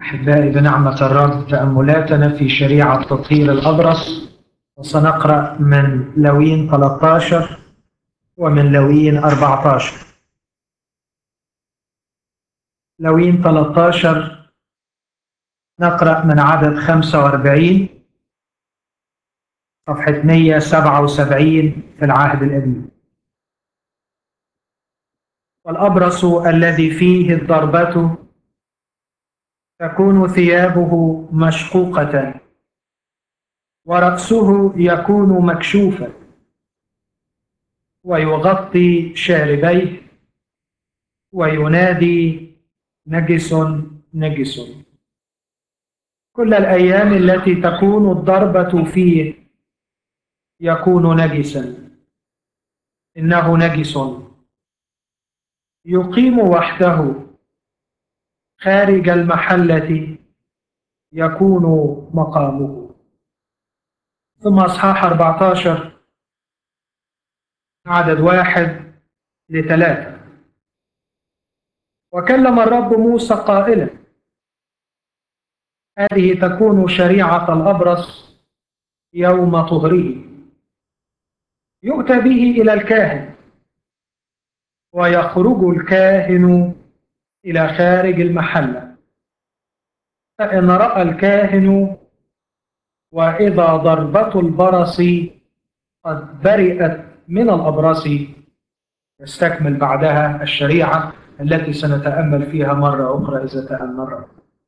أحبائي بنعمة الرب تأملاتنا في شريعة تطهير الأبرص، وسنقرأ من لاويين 13 ومن لاويين 14. لاويين 13 نقرأ من عدد 45 صفحة 177 في العهد القديم. والأبرص الذي فيه الضربة تكون ثيابه مشقوقة ورأسه يكون مكشوفا ويغطي شاربيه وينادي نجس نجس. كل الأيام التي تكون الضربة فيه يكون نجسا، إنه نجس، يقيم وحده خارج المحلة يكون مقامه. ثم أصحاح 14 عدد 1-3. وكلم الرب موسى قائلا: هذه تكون شريعة الأبرص يوم طهره، يؤتى به إلى الكاهن، ويخرج الكاهن إلى خارج المحلة. فإن رأى الكاهن وإذا ضربة البرص قد برئت من الأبرص، يستكمل بعدها الشريعة التي سنتأمل فيها مرة أخرى إذا تأملنا.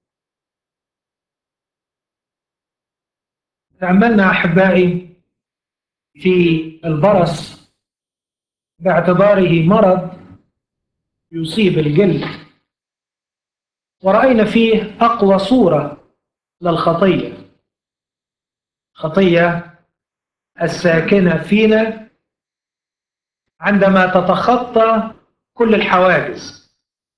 تأملنا أحبائي في البرص باعتباره مرض يصيب الجلد، ورأينا فيه أقوى صورة للخطية، خطية الساكنة فينا عندما تتخطى كل الحواجز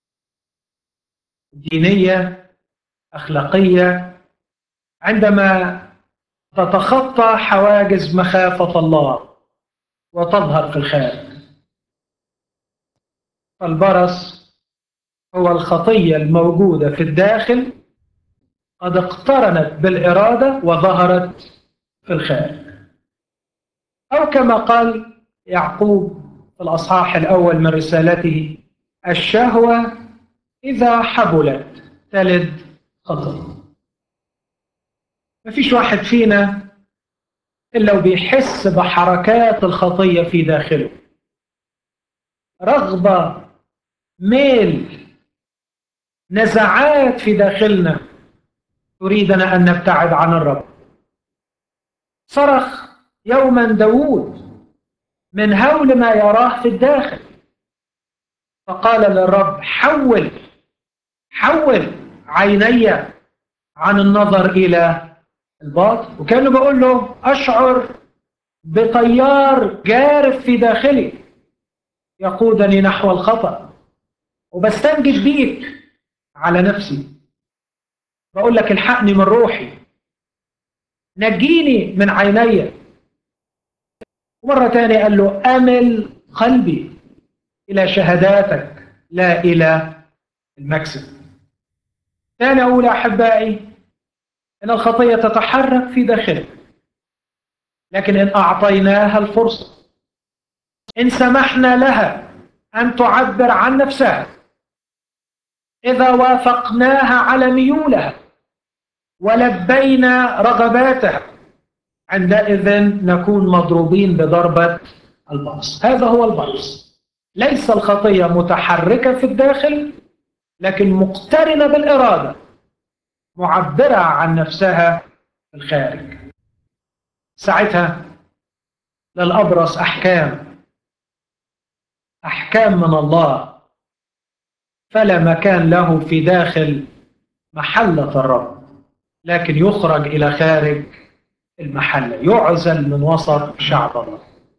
دينية أخلاقية، عندما تتخطى حواجز مخافة الله وتظهر في الخارج. البرص هو الخطية الموجودة في الداخل قد اقترنت بالإرادة وظهرت في الخارج، أو كما قال يعقوب في الأصحاح الأول من رسالته: الشهوة إذا حبلت تلد خطية. ما فيش واحد فينا إلا وبيحس بحركات الخطية في داخله، رغبة، ميل، نزعات في داخلنا تريدنا أن نبتعد عن الرب. صرخ يوما داود من هول ما يراه في الداخل، فقال للرب: حول عيني عن النظر إلى الباطل. وكانوا بقول له: أشعر بتيار جارف في داخلي يقودني نحو الخطأ، وبستنجد بيك على نفسي، بقول لك: الحقني من روحي، نجيني من عيني. ومرة تانية قال له: أمل قلبي إلى شهاداتك لا إلى المكسب. تاني أقول أحبائي إن الخطية تتحرك في داخلك، لكن إن أعطيناها الفرصة، إن سمحنا لها أن تعبر عن نفسها، إذا وافقناها على ميولها ولبينا رغباتها، عندئذ نكون مضروبين بضربة البرص. هذا هو البرص، ليس الخطية متحركة في الداخل، لكن مقترنة بالإرادة، معبرة عن نفسها في الخارج. ساعتها للأبرص أحكام من الله، فلا مكان له في داخل محلة الرب، لكن يخرج إلى خارج المحلة، يعزل من وسط شعب الله.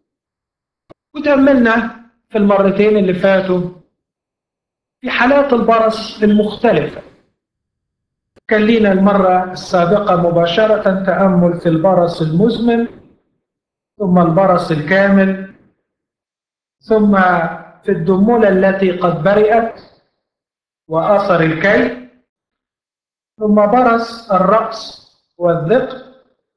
وتأملنا في المرتين اللي فاتوا في حالات البرص المختلفة. كان لنا المرة السابقة مباشرة تأمل في البرص المزمن، ثم البرص الكامل، ثم في الدمولة التي قد برئت وأثر الكي، ثم برص الرأس والذقن،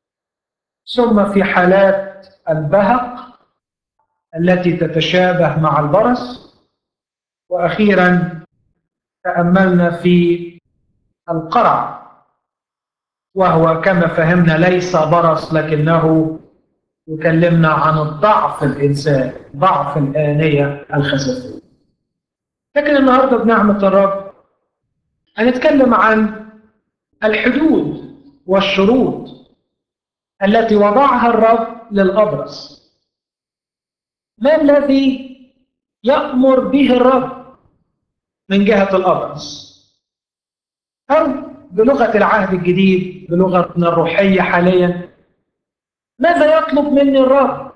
ثم في حالات البهق التي تتشابه مع البرص، وأخيرا تأملنا في القرع، وهو كما فهمنا ليس برص لكنه يكلمنا عن الضعف الإنسان، ضعف الآنية الخسفية. لكن النهاردة بنعمة الرب هنتكلم عن الحدود والشروط التي وضعها الرب للأبرص. ما الذي يأمر به الرب من جهة الأبرص؟ أو بلغة العهد الجديد، بلغتنا الروحية حاليا، ماذا يطلب مني الرب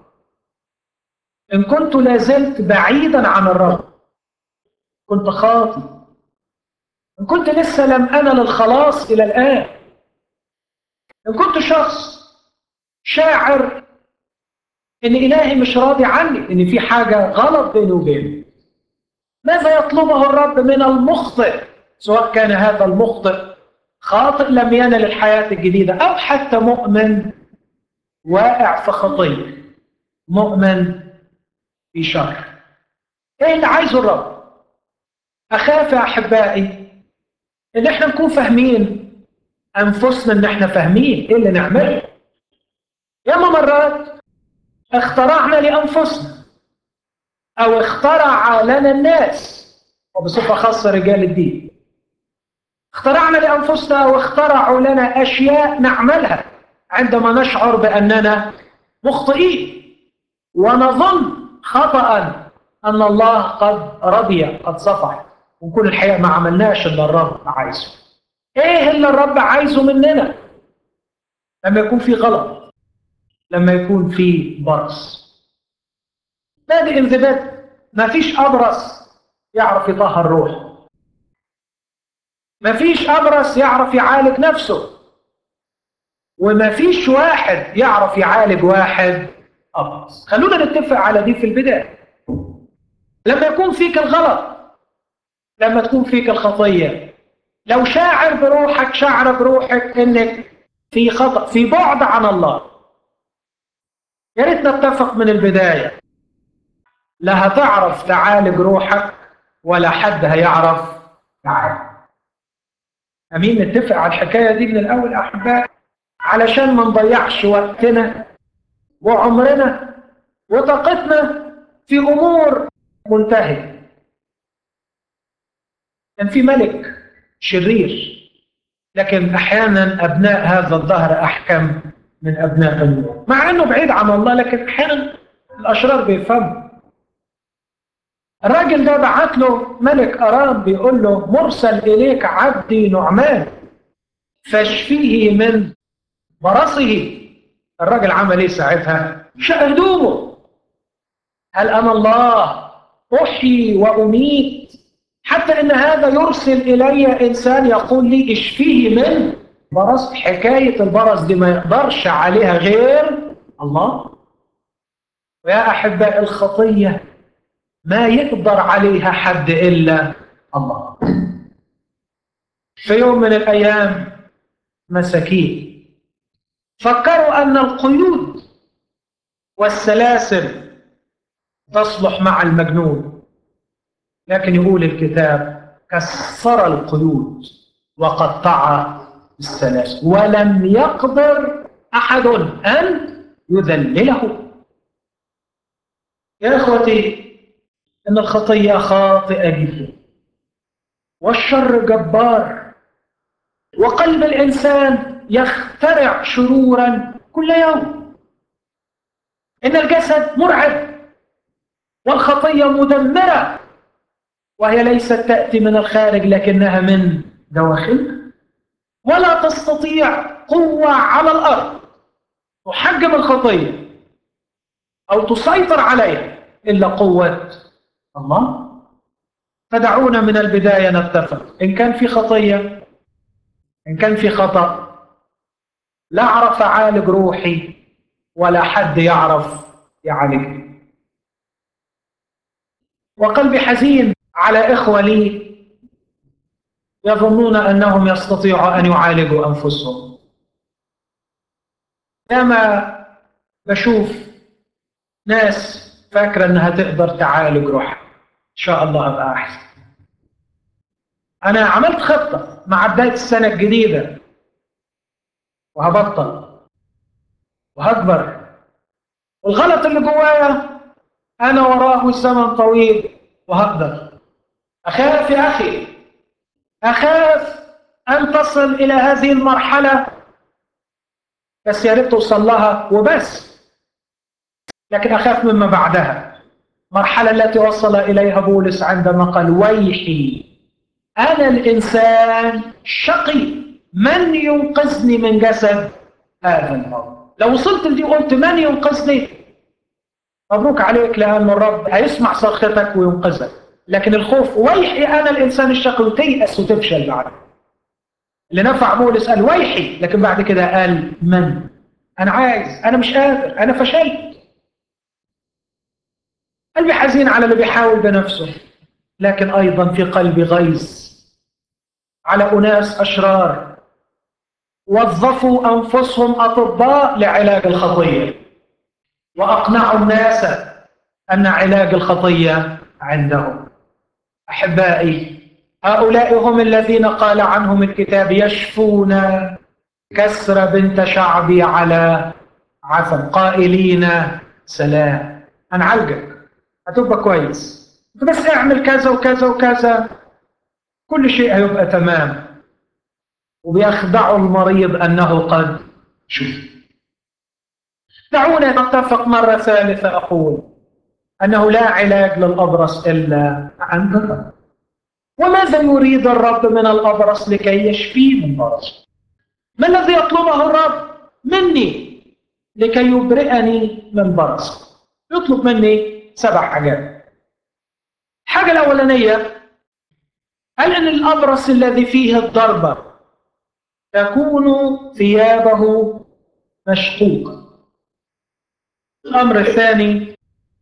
إن كنت لازلت بعيدا عن الرب، كنت خاطئ، إن كنت لسه لم أنل الخلاص إلى الآن، إن كنت شخص شاعر إن إلهي مش راضي عني، إن في حاجة غلط بيني وبينه، ماذا يطلبه الرب من المخطئ، سواء كان هذا المخطئ خاطئ لم ينل الحياة الجديدة، أو حتى مؤمن واقع في خطية، مؤمن في شر؟ إيه اللي عايزه الرب؟ أخاف يا أحبائي إن إحنا نكون فاهمين أنفسنا، إن إحنا فاهمين إيه اللي نعمله. ياما مرات اخترعنا لأنفسنا، أو اخترع لنا الناس، وبصفة خاصة رجال الدين، اخترعنا لأنفسنا أو اخترعوا لنا أشياء نعملها عندما نشعر بأننا مخطئين، ونظن خطأ أن الله قد رضي، قد صفح، ونكون الحقيقة ما عملناش اللي الرب عايزه. إيه اللي الرب عايزه مننا لما يكون في غلط، لما يكون في برص؟ نادي انضباط. ما فيش أبرص يعرف يطهر روحه، ما فيش أبرص يعرف يعالج نفسه، وما فيش واحد يعرف يعالج واحد أبرص. خلونا نتفق على دي في البداية. لما يكون فيك الغلط، لما تكون فيك الخطية، لو شاعر بروحك، شعر بروحك انك في خطأ، في بعد عن الله، يا ريت نتفق من البداية، لا هتعرف تعالج روحك ولا حد هيعرف يعالج. امين؟ نتفق على الحكاية دي من الاول احبائي، علشان ما نضيعش وقتنا وعمرنا وطاقتنا في امور منتهية. كان في ملك شرير، لكن احيانا ابناء هذا الدهر احكم من ابناء النور، مع انه بعيد عن الله، لكن احيانا الاشرار بيفهموا. الراجل ده بعت له ملك ارام بيقول له: مرسل اليك عبدي نعمان فاشفيه من برصه. الراجل عمل ايه ساعتها؟ شق هدومه. هل انا الله احيي واميت حتى ان هذا يرسل الي انسان يقول لي اشفيه من برص؟ حكايه البرص دي ما يقدرش عليها غير الله. ويا احباء، الخطيه ما يقدر عليها حد الا الله. في يوم من الايام مساكين فكروا ان القيود والسلاسل تصلح مع المجنون، لكن يقول الكتاب: كسر القيود وقطع السلاسل ولم يقدر أحد أن يذلله. يا إخوتي، إن الخطية خاطئة جدا، والشر جبار، وقلب الإنسان يخترع شرورا كل يوم. إن الجسد مرعب، والخطية مدمرة، وهي ليست تأتي من الخارج لكنها من دواخلنا. ولا تستطيع قوة على الأرض تحجم الخطية أو تسيطر عليها إلا قوة الله. فدعونا من البداية نتفق، إن كان في خطية، إن كان في خطأ، لا أعرف أعالج روحي ولا حد يعرف يعالجني. وقلبي حزين على إخوة لي يظنون أنهم يستطيعوا أن يعالجوا أنفسهم. لما بشوف ناس فاكرة أنها تقدر تعالج روحها، إن شاء الله أبقى أحسن. أنا عملت خطة مع بداية السنة الجديدة، وهبطل وهكبر، والغلط اللي جوايا أنا وراه زمن طويل وهقدر. أخاف يا أخي، أخاف أن تصل إلى هذه المرحلة، بس يا ريت توصل لها وبس، لكن أخاف مما بعدها، المرحلة التي وصل إليها بولس عندما قال: ويحي أنا الإنسان شقي، من ينقذني من جسد هذا الموت. لو وصلت لدي وقلت من ينقذني، مبروك عليك، لأن الرب هيسمع صرختك وينقذك. لكن الخوف ويحي أنا الإنسان الشقي وتيأس وتفشل بعد. اللي نفع بولس قال ويحي، لكن بعد كده قال من؟ أنا عايز، أنا مش قادر، أنا فشلت. قلبي حزين على اللي بيحاول بنفسه، لكن أيضا في قلبي غيظ على أناس أشرار وظفوا أنفسهم أطباء لعلاج الخطية، وأقنعوا الناس أن علاج الخطية عندهم. أحبائي، هؤلاء هم الذين قال عنهم الكتاب: يشفون كسر بنت شعبي على عفن، قائلين سلام. هنعالجك، هتبقى كويس، بس اعمل كذا وكذا وكذا، كل شيء هيبقى تمام. وبيخدعوا المريض أنه قد شفي. دعونا نتفق مرة ثالثة، أقول أنه لا علاج للأبرص إلا عند الرب. وماذا يريد الرب من الأبرص لكي يشفيه من برصه؟ ما الذي يطلبه الرب مني لكي يبرئني من برصه؟ يطلب مني 7 حاجات. الحاجة الأولانية قال أن الأبرص الذي فيه الضربة تكون ثيابه مشقوقة. الأمر الثاني،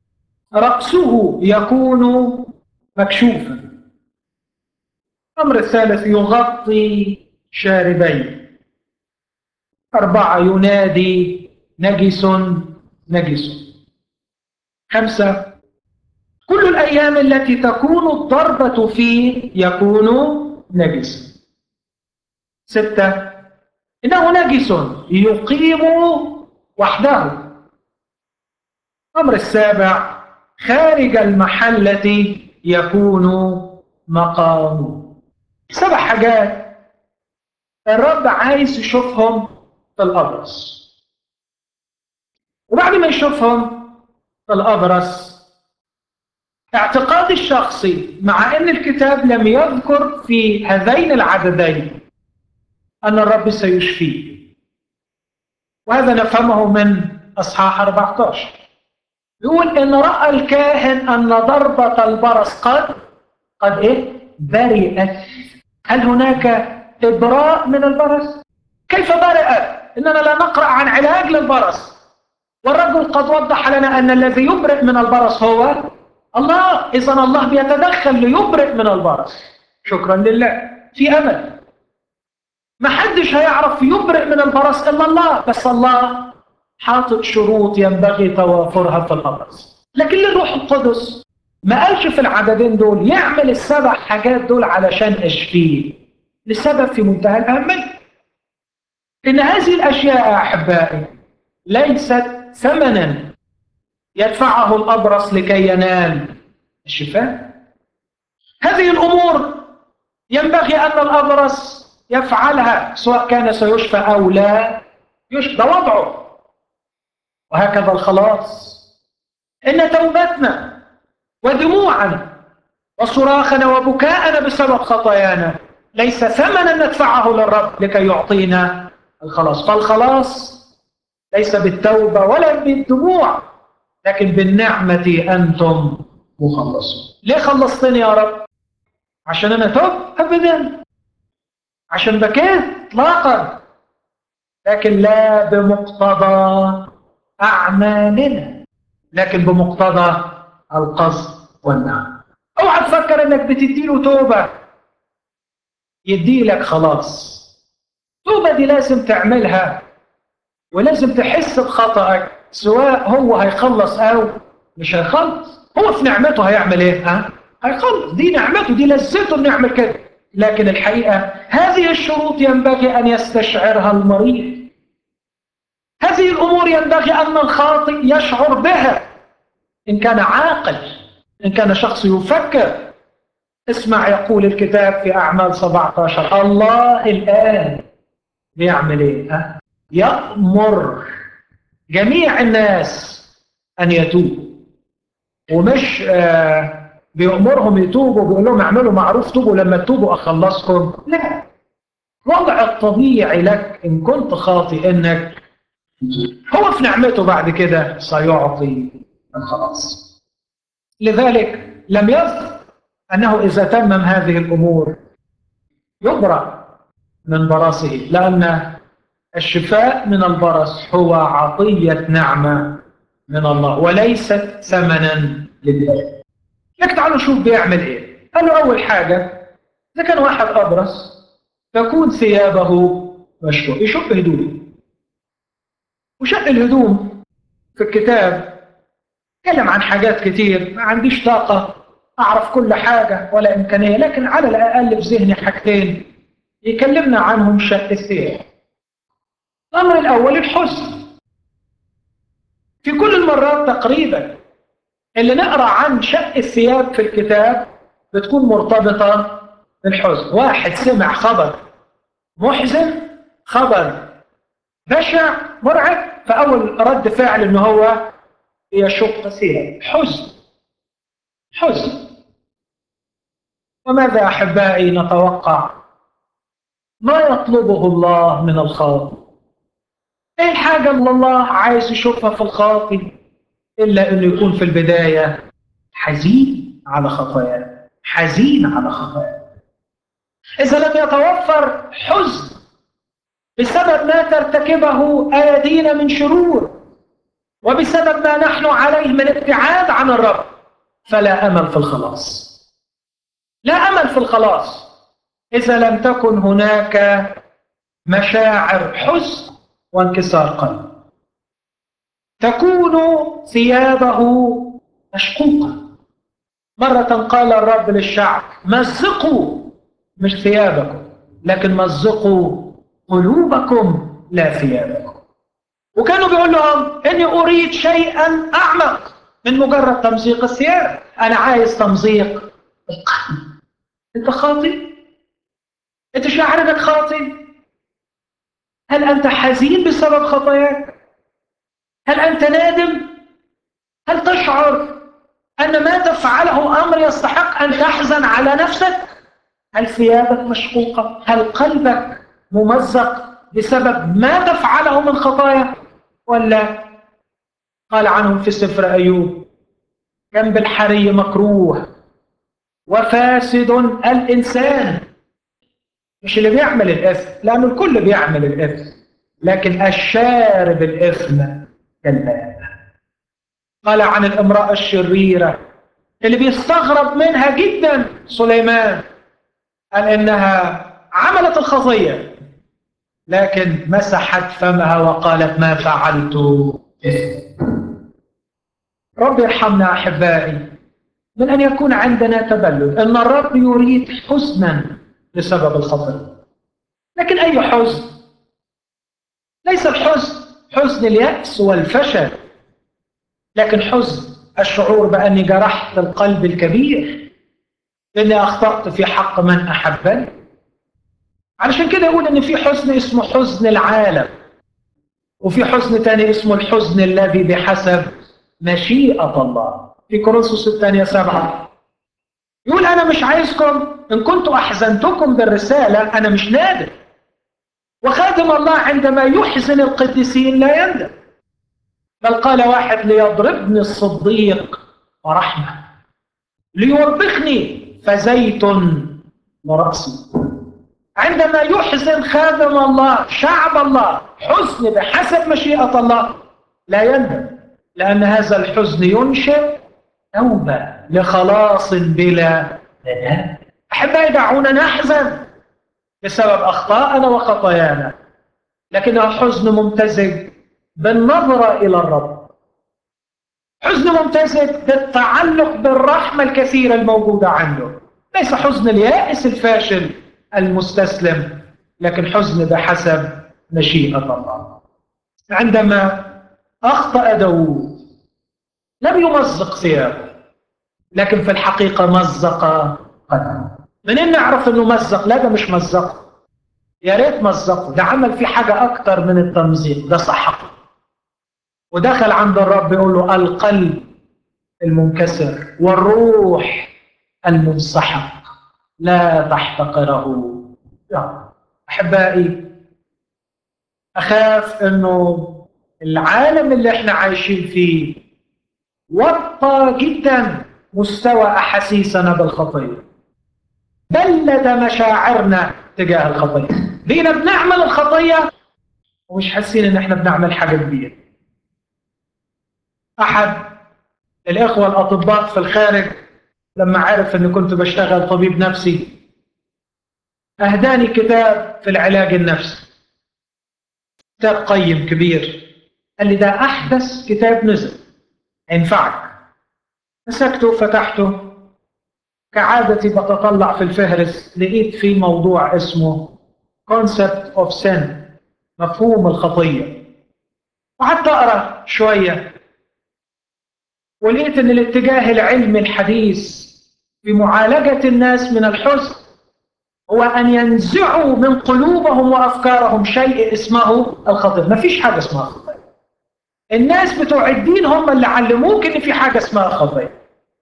رأسه يكون مكشوفا. الأمر الثالث، يغطي شاربيه. 4، ينادي نجس نجس. 5، كل الأيام التي تكون الضربة فيه يكون نجسا. 6، إنه نجس يقيم وحده. الأمر السابع، خارج المحلة يكون مقامه. 7 حاجات الرب عايز يشوفهم في الأبرص. وبعد ما يشوفهم في الأبرص، اعتقادي الشخصي مع أن الكتاب لم يذكر في هذين العددين أن الرب سيشفيه، وهذا نفهمه من أصحاح 14. يقول إن رأى الكاهن أن ضربة البرص قد برئت. هل هناك إبراء من البرص؟ كيف برئت؟ إننا لا نقرأ عن علاج للبرص، والرجل قد وضح لنا أن الذي يبرئ من البرص هو الله. إذن الله بيتدخل ليبرئ من البرص. شكرا لله، في أمل. ما حدش هيعرف يبرئ من البرص إلا الله، بس الله حاطط شروط ينبغي توافرها في الأبرص. لكن للروح القدس ما قالش في العددين دول يعمل ال7 حاجات دول علشان أشفيه، لسبب في منتهى الأهمية. إن هذه الأشياء يا أحبائي ليست ثمنا يدفعه الأبرص لكي ينال الشفاء. هذه الأمور ينبغي أن الأبرص يفعلها، سواء كان سيشفى أو لا يشفى، ده وضعه. وهكذا الخلاص، إن توبتنا ودموعنا وصراخنا وبكاءنا بسبب خطايانا ليس ثمنا ندفعه للرب لكي يعطينا الخلاص. فالخلاص ليس بالتوبة ولا بالدموع، لكن بالنعمة أنتم مخلصون. ليه خلصتني يا رب؟ عشان أنا توب؟ أبدا. عشان بكيت؟ إطلاقا. لكن لا بمقتضى أعمالنا، لكن بمقتضى القصد والنعم. اوعى تفكر انك بتديله توبة يديلك خلاص. التوبة دي لازم تعملها، ولازم تحس بخطأك، سواء هو هيخلص أو مش هيخلص. هو في نعمته هيعمل إيه؟ هيخلص، دي نعمته، دي لذته إنه يعمل كده. لكن الحقيقة هذه الشروط ينبغي أن يستشعرها المريض. هذه الأمور ينبغي أن الخاطئ يشعر بها إن كان عاقل، إن كان شخص يفكر. اسمع يقول الكتاب في أعمال 17: الله الآن بيعمل إيه؟ يأمر جميع الناس أن يتوبوا. ومش بيأمرهم يتوبوا بيقول لهم اعملوا معروف توبوا، لما تتوبوا أخلصكم. لا، الوضع الطبيعي لك إن كنت خاطئ إنك هو في نعمته بعد كده سيعطي الخلاص. لذلك لم يذكر أنه إذا تمم هذه الأمور يبرأ من برصه، لأن الشفاء من البرص هو عطية نعمة من الله وليست ثمنا لله. لكن تعالوا شوف بيعمل ايه. قال له أول حاجة، إذا كان واحد أبرص تكون ثيابه مشقوقة، يشق هدومه. وشق الهدوم في الكتاب تكلم عن حاجات كتير، ما عنديش طاقة أعرف كل حاجة ولا إمكانية، لكن على الأقل في ذهني حاجتين يكلمنا عنهم شق الثياب. الأمر الأول الحزن. في كل المرات تقريبا اللي نقرأ عن شق الثياب في الكتاب بتكون مرتبطة بالحزن. واحد سمع خبر محزن، خبر بشع مرعب، فأول رد فعل إنه هو يشق ثياب. حزن. وماذا أحبائي نتوقع؟ ما يطلبه الله من الخاطئ. ايه الحاجة اللي الله عايز يشوفها في الخاطئ إلا أنه يكون في البداية حزين على خطاياه، حزين على خطاياه. إذا لم يتوفر حزن بسبب ما ترتكبه أيدينا من شرور، وبسبب ما نحن عليه من ابتعاد عن الرب، فلا أمل في الخلاص. لا أمل في الخلاص إذا لم تكن هناك مشاعر حزن وانكسار قلب. تكون ثيابه مشقوقة. مرة قال الرب للشعب: مزقوا، مش ثيابكم، لكن مزقوا قلوبكم لا ثيابكم. وكانوا بيقول لهم: إني أريد شيئا أعمق من مجرد تمزيق الثياب، أنا عايز تمزيق القلب. أنت خاطئ؟ أنت شاعر أنك خاطئ؟ هل أنت حزين بسبب خطاياك؟ هل أنت نادم؟ هل تشعر أن ما تفعله أمر يستحق أن تحزن على نفسك؟ هل ثيابك مشقوقة؟ هل قلبك ممزق بسبب ما تفعله من خطايا؟ ولا قال عنهم في سفر أيوب: كم بالحري مكروه وفاسد الإنسان. مش اللي بيعمل الإثم، لأنه الكل بيعمل الإثم، لكن الشارب الإثم كالماء. قال عن الامرأة الشريرة اللي بيستغرب منها جدا سليمان، قال إنها عملت الخطية لكن مسحت فمها وقالت: ما فعلت إثم. رب يرحمنا أحبائي من أن يكون عندنا تبلد، أن الرب يريد حزنا بسبب الخطية. لكن أي حزن؟ ليس الحزن حزن اليأس والفشل، لكن حزن الشعور بأني جرحت القلب الكبير، لأني أخطأت في حق من أحبني. علشان كده يقول إن في حزن اسمه حزن العالم، وفي حزن تاني اسمه الحزن الذي بحسب مشيئة الله. في كورنثوس الثانية 7 يقول: أنا مش عايزكم، إن كنت أحزنتكم بالرسالة أنا مش نادم، وخادم الله عندما يحزن القديسين لا يندم، بل قال واحد: ليضربني الصديق ورحمة، ليوبخني فزيت ورأسي. عندما يحزن خادم الله شعب الله حزن بحسب مشيئة الله لا يندم، لأن هذا الحزن ينشئ توبة لخلاص بلا ندم. أحبائي دعونا نحزن بسبب أخطائنا وخطايانا، لكنه حزن ممتزج بالنظرة إلى الرب، حزن ممتزج بالتعلق بالرحمة الكثيرة الموجودة عنده، ليس حزن اليائس الفاشل المستسلم، لكن حزن بحسب مشيئة الله. عندما أخطأ داود لم يمزق ثيابه، لكن في الحقيقة مزق قدمه. منين نعرف أنه مزق؟ لا، ده مش مزق، يا ريت مزقه، ده عمل فيه حاجة أكتر من التمزيق، ده سحقه ودخل عند الرب يقول له: القلب المنكسر والروح المنسحق لا تحتقره. أحبائي، أخاف أنه العالم اللي احنا عايشين فيه وطى جدا مستوى أحاسيسنا بالخطية، بلد مشاعرنا تجاه الخطية، بقينا بنعمل الخطية ومش حاسين ان احنا بنعمل حاجة كبيرة. أحد الإخوة الأطباء في الخارج لما عرف أني كنت بشتغل طبيب نفسي أهداني كتاب في العلاج النفسي، كتاب قيم كبير، قال لي: ده أحدث كتاب نزل، ينفعك. مسكته فتحته، كعادتي بتطلع في الفهرس، لقيت فيه موضوع اسمه Concept of Sin، مفهوم الخطية. وقعدت أقرأ شوية ولقيت أن الاتجاه العلمي الحديث في معالجة الناس من الحزن هو أن ينزعوا من قلوبهم وأفكارهم شيء اسمه الخطية. ما فيش حاجة اسمها خطية. الناس بتوع الدين هم اللي علموك إن في حاجة اسمها خطية،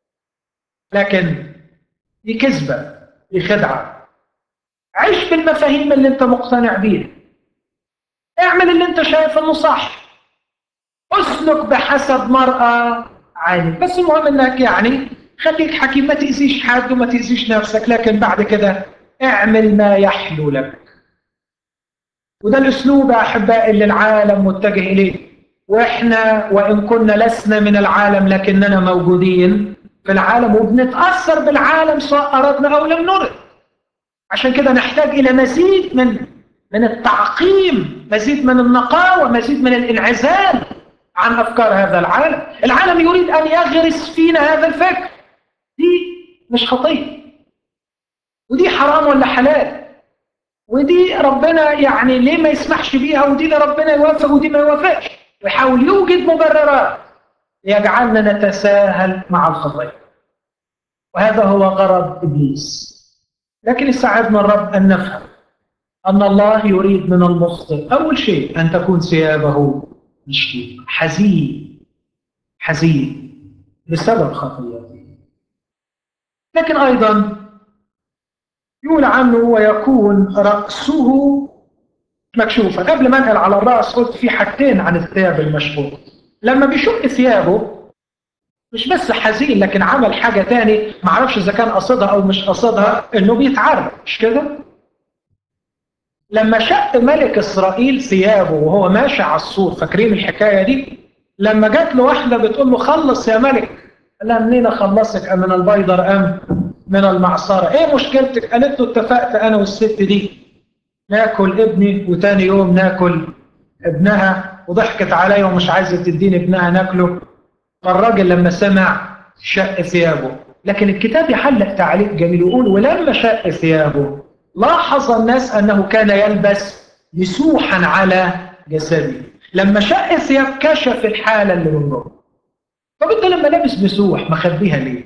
لكن دي كذبة، دي خدعة. عيش بالمفاهيم اللي أنت مقتنع بيها، اعمل اللي أنت شايف إنه صح، اسلك بحسب مرأى عينك، بس المهم إنك يعني خليك حكيم، ما تأذيش حد وما تأذيش نفسك، لكن بعد كده اعمل ما يحلو لك. وده الأسلوب يا أحبائي اللي العالم متجه إليه، وإحنا وإن كنا لسنا من العالم لكننا موجودين في العالم وبنتأثر بالعالم سواء أردنا أو لم نرد. عشان كده نحتاج إلى مزيد من التعقيم، مزيد من النقاوة، مزيد من الانعزال عن أفكار هذا العالم. العالم يريد أن يغرس فينا هذا الفكر، دي مش خطية، ودي حرام ولا حلال، ودي ربنا يعني ليه ما يسمحش بيها، ودي اللي ربنا يوافق ودي ما يوافقش، ويحاول يوجد مبررات يجعلنا نتساهل مع الخطية. وهذا هو غرض إبليس. لكن يساعدنا الرب أن نفهم أن الله يريد من المخطئ أول شيء أن تكون ثيابه مشكوكة، حزين حزين بسبب خطيئته، لكن أيضا يقول عنه ويكون رأسه مكشوفة. قبل ما انقل على الرأس قلت في حاجتين عن الثياب المشقوق. لما بيشق ثيابه مش بس حزين، لكن عمل حاجة تاني معرفش إذا كان قصدها أو مش قصدها، إنه بيتعرى، مش كده؟ لما شق ملك إسرائيل ثيابه وهو ماشي على السور، فاكرين الحكاية دي؟ لما جات له واحدة بتقول له: خلص يا ملك، قال لها: منين أخلصك، أم من البيضر أم من المعصرة؟ إيه مشكلتك؟ قالت له: اتفقت أنا والست دي ناكل ابني وتاني يوم ناكل ابنها، وضحكت عليا ومش عايزة تديني ابنها ناكله. فالراجل لما سمع شق ثيابه. لكن الكتاب يحلق تعليق جميل يقول: ولما شق ثيابه لاحظ الناس أنه كان يلبس مسوحا على جسده. لما شق ثياب كشف الحالة اللي من جوه. طب انت لما لابس مسوح مخبيها ليه؟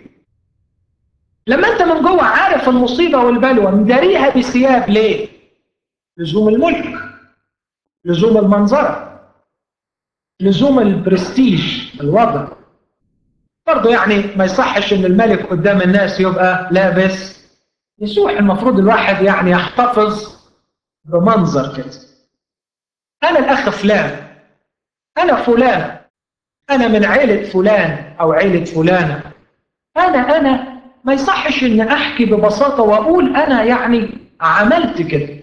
لما انت من جوه عارف المصيبة والبلوى مداريها بثياب ليه؟ لزوم الملك، لزوم المنظرة، لزوم البرستيج، الوضع. برضه يعني ما يصحش ان الملك قدام الناس يبقى لابس مسوح، المفروض الواحد يعني يحتفظ بمنظر كده. انا الاخ فلان، انا فلان، انا من عيلة فلان او عيلة فلانة، انا ما يصحش ان احكي ببساطة واقول انا يعني عملت كده.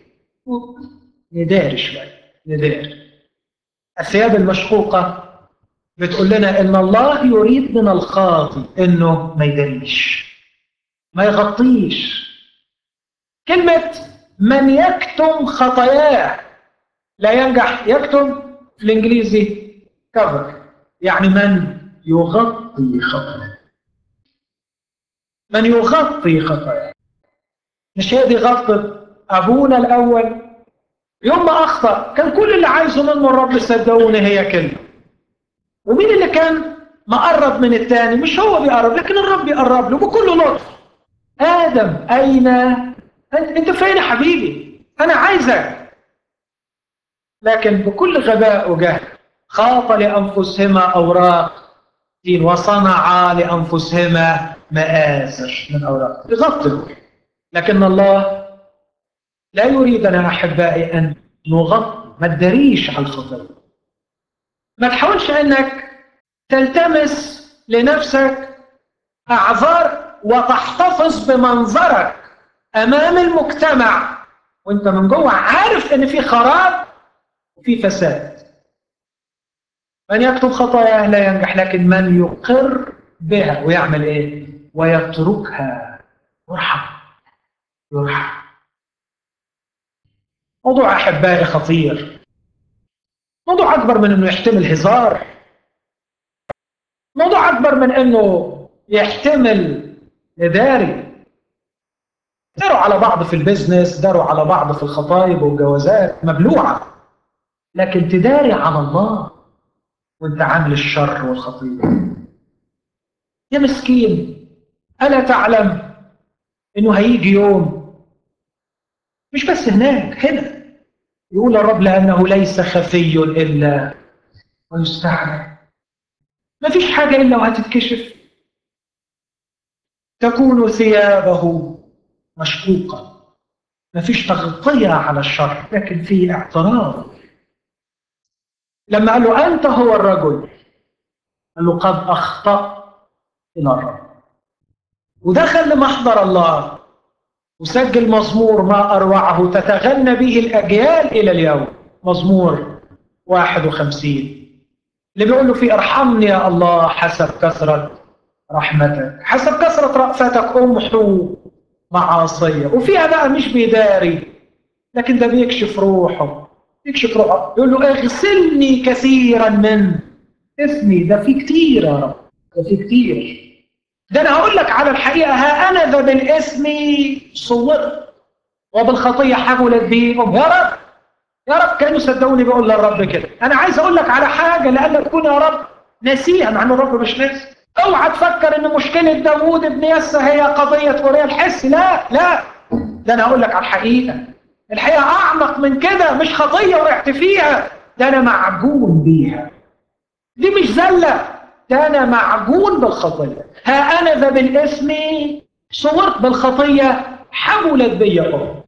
نداري شوية، نداري. الثياب المشقوقة بتقول لنا ان الله يريد من الخاطئ انه ما يداريش، ما يغطيش. كلمة من يكتم خطاياه لا ينجح. يكتم في الإنجليزي cover، يعني من يغطي خطاياه. من يغطي خطاياه. مش هي دي غلطة أبونا الأول؟ يوم ما أخطأ كان كل اللي عايزه منه الرب صدقوني هي كلمة. ومين اللي كان مقرب من التاني؟ مش هو بيقرب، لكن الرب يقرب له بكل لطف. آدم أين أنت فين يا حبيبي؟ أنا عايزك. لكن بكل غباء وجهل خاط لأنفسهما أوراق دين وصنعا لأنفسهما مآزر من أوراق يغطي. لكن الله لا يريدنا أحبائي أن نغطي. ما تدريش على الخطية. ما تحاولش أنك تلتمس لنفسك أعذار وتحتفظ بمنظرك أمام المجتمع وأنت من جوه عارف أن في خراب وفي فساد. من يكتب خطاياه لا ينجح، لكن من يقر بها ويعمل إيه؟ ويتركها يرحم. موضوع أحبائي خطير. موضوع أكبر من أنه يحتمل هزار. موضوع أكبر من أنه يحتمل داري. داروا على بعض في البيزنس، داروا على بعض في الخطايب والجوازات مبلوعة، لكن تداري على الله وانت عامل الشر والخطيئة. يا مسكين، ألا تعلم أنه هيجي يوم مش بس هنا يقول الرب لأنه ليس خفي إلا ويستعلن. ما فيش حاجة إلا وهتتكشف. تكون ثيابه مشقوقة. ما فيش تغطية على الشر، لكن في اعتراف. لما قال له أنت هو الرجل، قال له قد أخطأت إلى الرب، ودخل لمحضر الله وسجل مزمور ما أروعه تتغنى به الأجيال إلى اليوم. مزمور 51 اللي بيقول له فيه ارحمني يا الله حسب كثرة رحمتك، حسب كثرة رأفتك أمحو معاصية. وفيها بقى مش بيداري، لكن ده بيكشف روحه. يقول له اغسلني كثيرا من اسمي. ده في كتير يا رب، ده في كتير. ده انا هقول لك على الحقيقه، ها انا ذا بالاسم صورت وبالخطيه حملت بيهم. يا رب يا رب، كانوا صدقوني بقول للرب كده. انا عايز اقول لك على حاجه لألا تكون يا رب ناسيها، مع ان الرب مش ناسي. اوعى تفكر ان مشكله داوود ابن يسى هي قضيه اوريا الحس. لا، ده انا هقول لك على الحقيقه. الحقيقه اعمق من كده. مش خطيه وقعت فيها، ده انا معجون بيها. دي مش زله، ده انا معجون بالخطيه. ها انا ذا بالاسم صورت بالخطيه حملت بي قوه.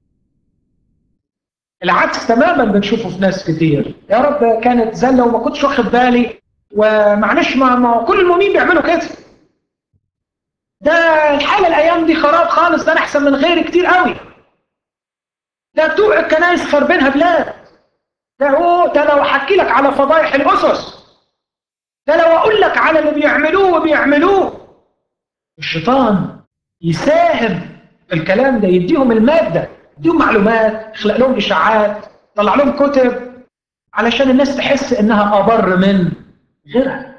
العكس تماما بنشوفه في ناس كتير. يا رب كانت زله وما كنتش واخد بالي، ومعلش ما كل المؤمنين بيعملوا كده. ده الحاله الايام دي خراب خالص، ده انا احسن من غيري كتير قوي. ده بتوع الكنائس خربينها بلاد. ده لو احكي لك على فضايح الاسس، ده لو اقول لك على اللي بيعملوه. الشيطان يساهم في الكلام ده، يديهم الماده، يديهم معلومات، يخلق لهم اشاعات، يطلع لهم كتب علشان الناس تحس انها ابر من غيرها.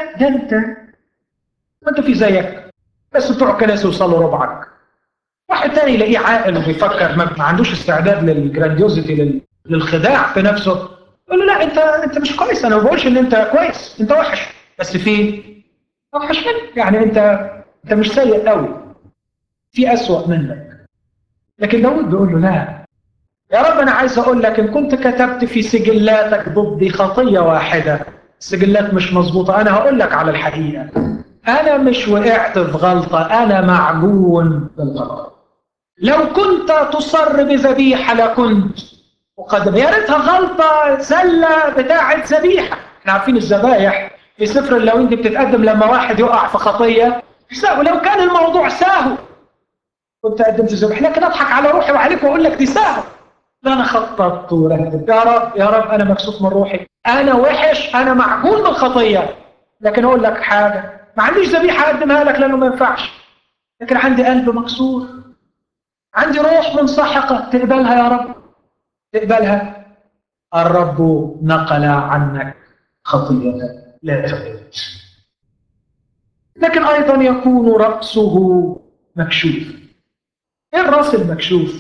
انت في زيك، بس بتوع الكنائس يوصلوا ربعك. واحد تاني يلاقيه عاقل وبيفكر، ما عندوش استعداد للجرانديوزيتي، للخداع في نفسه. يقول له لا، انت مش كويس. انا ما بقولش ان انت كويس، انت وحش، بس في اوحش منك. يعني انت مش سيء قوي، في اسوأ منك. لكن داود بيقول له لا يا رب، انا عايز اقول لك ان كنت كتبت في سجلاتك ضدي خطيه واحده، السجلات مش مظبوطه. انا هقول لك على الحقيقه، انا مش وقعت في غلطه، انا معجون بالغلط. لو كنت تصر بذبيحه لكنت وقد يا ريتها غلطه زله بتاعه ذبيحه. احنا عارفين الذبايح في سفر اللاويين دي بتتقدم لما واحد يقع في خطيه. ولو كان الموضوع سهو كنت قدمت ذبيحه، لكن اضحك على روحي وعليك واقول لك دي سهو. لا، انا خططت ورتبت. يا رب انا مكسوف من روحي، انا وحش، انا معجون بالخطيه. لكن اقول لك حاجه، ما عنديش ذبيحه اقدمها لك لانه ما ينفعش، لكن عندي قلب مكسور، عندي روح منسحقة، تقبلها يا رب؟ تقبلها. الرب نقل عنك خطيئتك، لا تقبل. لكن أيضا يكون رأسه مكشوف. إيه الرأس المكشوف؟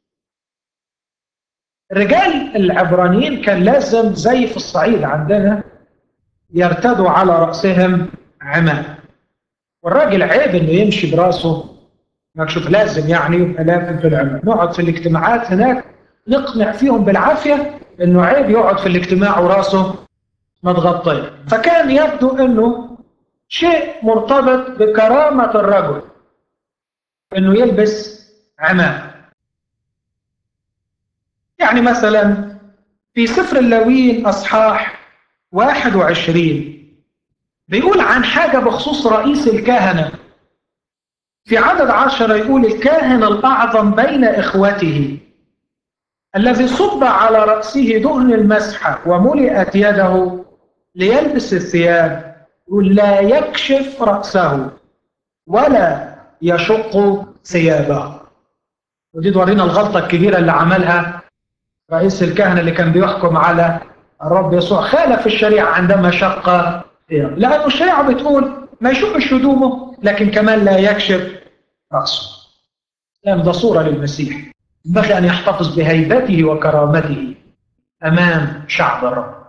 رجال العبرانيين كان لازم زي في الصعيد عندنا يرتدوا على رأسهم عمامة، والراجل عيب إنه يمشي برأسه مكشوف، لازم يعني يبقى لافف في العمامة. نقعد في الاجتماعات هناك نقنع فيهم بالعافية إنه عيب يقعد في الاجتماع ورأسه متغطية. فكان يبدو إنه شيء مرتبط بكرامة الرجل إنه يلبس عمامة. يعني مثلا في سفر اللاويين أصحاح 21 بيقول عن حاجة بخصوص رئيس الكهنة. في عدد 10 يقول: الكاهن الأعظم بين إخوته الذي صب على رأسه دهن المسحة وملئت يده ليلبس الثياب، يقول: لا يكشف رأسه ولا يشق ثيابه. ودي تورينا الغلطة الكبيرة اللي عملها رئيس الكهنة اللي كان بيحكم على الرب يسوع. خالف الشريعة عندما شق ثيابه، لأنه الشريعة بتقول ما يشقش هدومه لكن كمان لا يكشف رأسه. لأن ده صورة للمسيح، ينبغي أن يحتفظ بهيبته وكرامته أمام شعب الرب.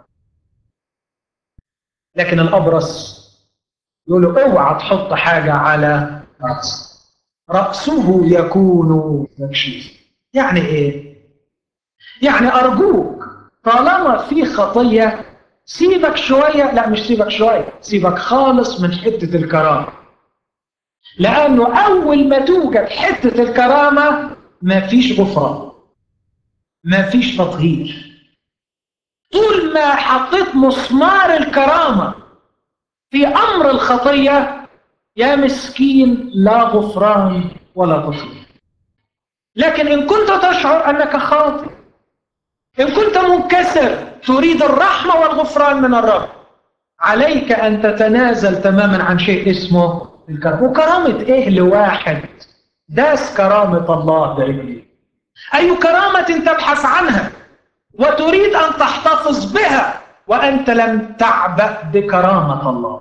لكن الأبرص يقول له: اوعى تحط حاجة على رأسه، رأسه يكون مكشوف. يعني إيه؟ يعني أرجوك طالما في خطية سيبك شوية، لا مش سيبك شوية، سيبك خالص من حتة الكرامة. لأنه أول ما توجد حتة الكرامة مفيش غفران، مفيش تطهير. طول ما حطيت مسمار الكرامة في أمر الخطية يا مسكين لا غفران ولا تطهير. لكن إن كنت تشعر أنك خاطئ، إن كنت منكسر تريد الرحمة والغفران من الرب، عليك أن تتنازل تماما عن شيء اسمه الكرامة. وكرامة إيه لواحد داس كرامة الله برجليه؟ أي كرامة تبحث عنها وتريد أن تحتفظ بها وأنت لم تعبأ بكرامة الله؟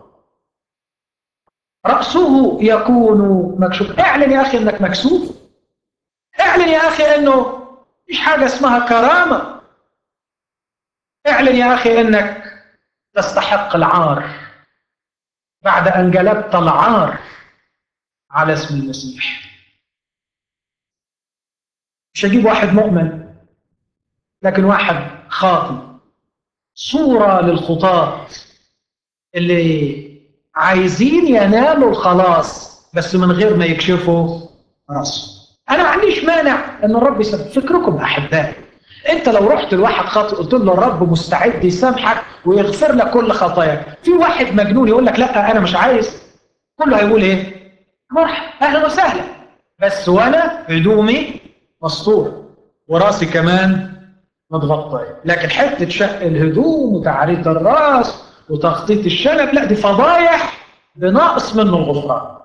رأسه يكون مكشوف. اعلن يا أخي أنك مكسوف. اعلن يا أخي أنه مش حاجة اسمها كرامة. اعلن يا أخي أنك تستحق العار بعد أن جلبت العار على اسم المسيح. مش هجيب واحد مؤمن لكن واحد خاطئ، صورة للخطاة اللي عايزين ينالوا الخلاص بس من غير ما يكشفوا راسه. أنا ما عنديش مانع أن الرب يسامح. فكركم أحبائي، أنت لو رحت لواحد خاطئ قلت له الرب مستعد يسامحك ويغفر لك كل خطاياك، في واحد مجنون يقول لك لا أنا مش عايز، كله هيقول إيه؟ مرحب، أهلا وسهلا، بس وأنا هدومي مسطور وراسي كمان متغطية. لكن حتة شق الهدوم وتعرية الراس وتخطيط الشنب لا، دي فضايح بنقص منه الغفران.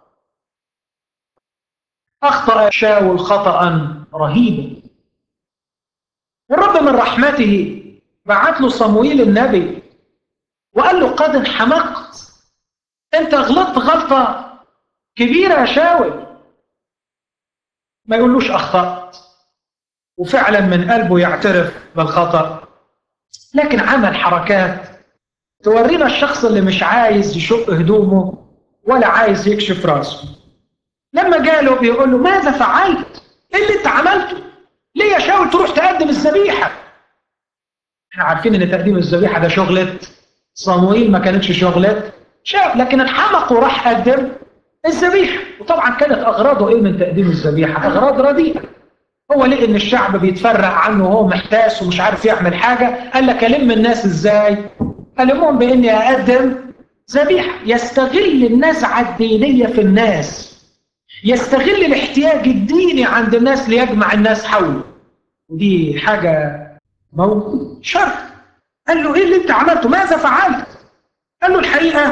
أخطأ شاول خطأ رهيبا، والرب من رحمته بعت له صموئيل النبي وقال له قد انحمقت، أنت غلطت غلطة كبيرة يا شاول. ما يقولوش أخطأت وفعلا من قلبه يعترف بالخطأ، لكن عمل حركات تورينا الشخص اللي مش عايز يشق هدومه ولا عايز يكشف راسه. لما جاله بيقول له ماذا فعلت؟ ايه اللي انت عملته؟ ليه يا شاول تروح تقدم الذبيحه؟ احنا عارفين ان تقديم الذبيحه ده شغله صموئيل، ما كانتش شغله شاول، لكن انحمق وراح قدم الذبيحه. وطبعا كانت اغراضه ايه من تقديم الذبيحه؟ اغراض رديئه. هو لقى ان الشعب بيتفرق عنه وهو محتاس ومش عارف يعمل حاجه، قال لك الم الناس ازاي؟ المهم باني اقدم ذبيحه. يستغل النزعه الدينيه في الناس، يستغل الاحتياج الديني عند الناس ليجمع الناس حوله، ودي حاجه موجود شر. قال له ايه اللي انت عملته؟ ماذا فعلت؟ قال له الحقيقه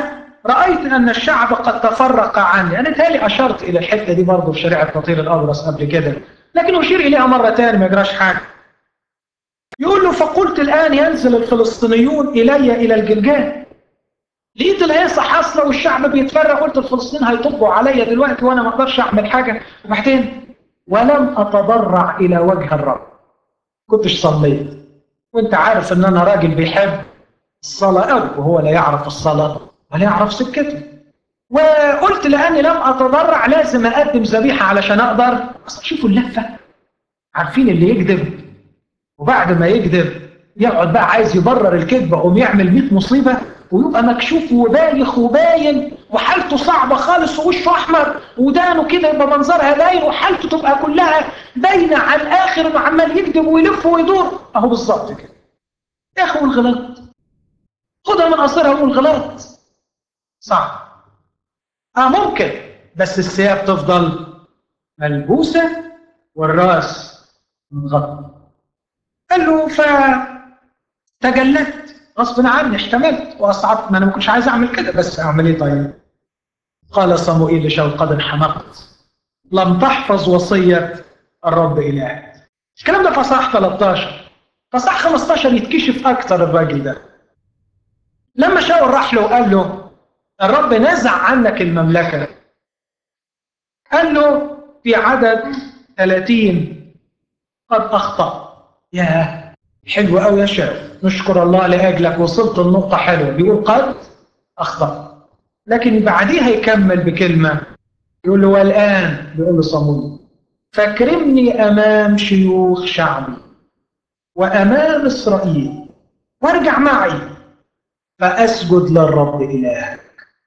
رأيت أن الشعب قد تفرق عني. أنا تالي أشرت إلى الحتة دي برضه في شريعة فطير الأبرص قبل كده، لكن أشير إليها مرة تاني ما يجراش حاجة. يقول له: فقلت الآن ينزل الفلسطينيون إلى الجلجال. لقيت الهيصة حاصلة والشعب بيتفرق، قلت الفلسطين هيطبوا عليا دلوقتي وأنا ما أقدرش أعمل حاجة. وبعدين ولم أتضرع إلى وجه الرب، كنتش صليت. وأنت عارف إن أنا راجل بيحب الصلاة أوي، وهو لا يعرف الصلاة ولا يعرف سكته. وقلت لأني لم أتضرع لازم أقدم ذبيحة علشان أقدر. شوفوا اللفة، عارفين اللي يكذب وبعد ما يكذب يقعد بقى عايز يبرر الكذبة، قوم يعمل 100 مصيبة ويبقى مكشوف وبايخ وباين وحالته صعبة خالص ووشه أحمر ودانه كده يبقى منظرها باين وحالته تبقى كلها باينة على الآخر وعمال يكذب ويلف ويدور. أهو بالظبط كده يا أخي. والغلط خدها من قصرها والغلط صعب. ممكن، بس الثياب تفضل ملبوسة والراس مغطى. قال له: فتجلدت غصب عني، احتملت واصعدت. ما انا ما كنتش عايز اعمل كده، بس اعمل ايه طيب؟ قال صموئيل لشاول: قد انحمقت، لم تحفظ وصيه الرب الهك. الكلام ده في اصحاح 13. في اصحاح 15 يتكشف اكثر الراجل ده. لما شاول راح له وقال له: الرب نزع عنك المملكه، قال له في عدد 30: قد اخطأ. ياه، حلو قوي يا شاول، نشكر الله لاجلك، وصلت النقطه حلوه. بيقول قد اخطأ، لكن بعديها يكمل بكلمه يقول له: والان، بيقول له صموئيل، فاكرمني امام شيوخ شعبي وامام اسرائيل، وارجع معي فاسجد للرب الهك.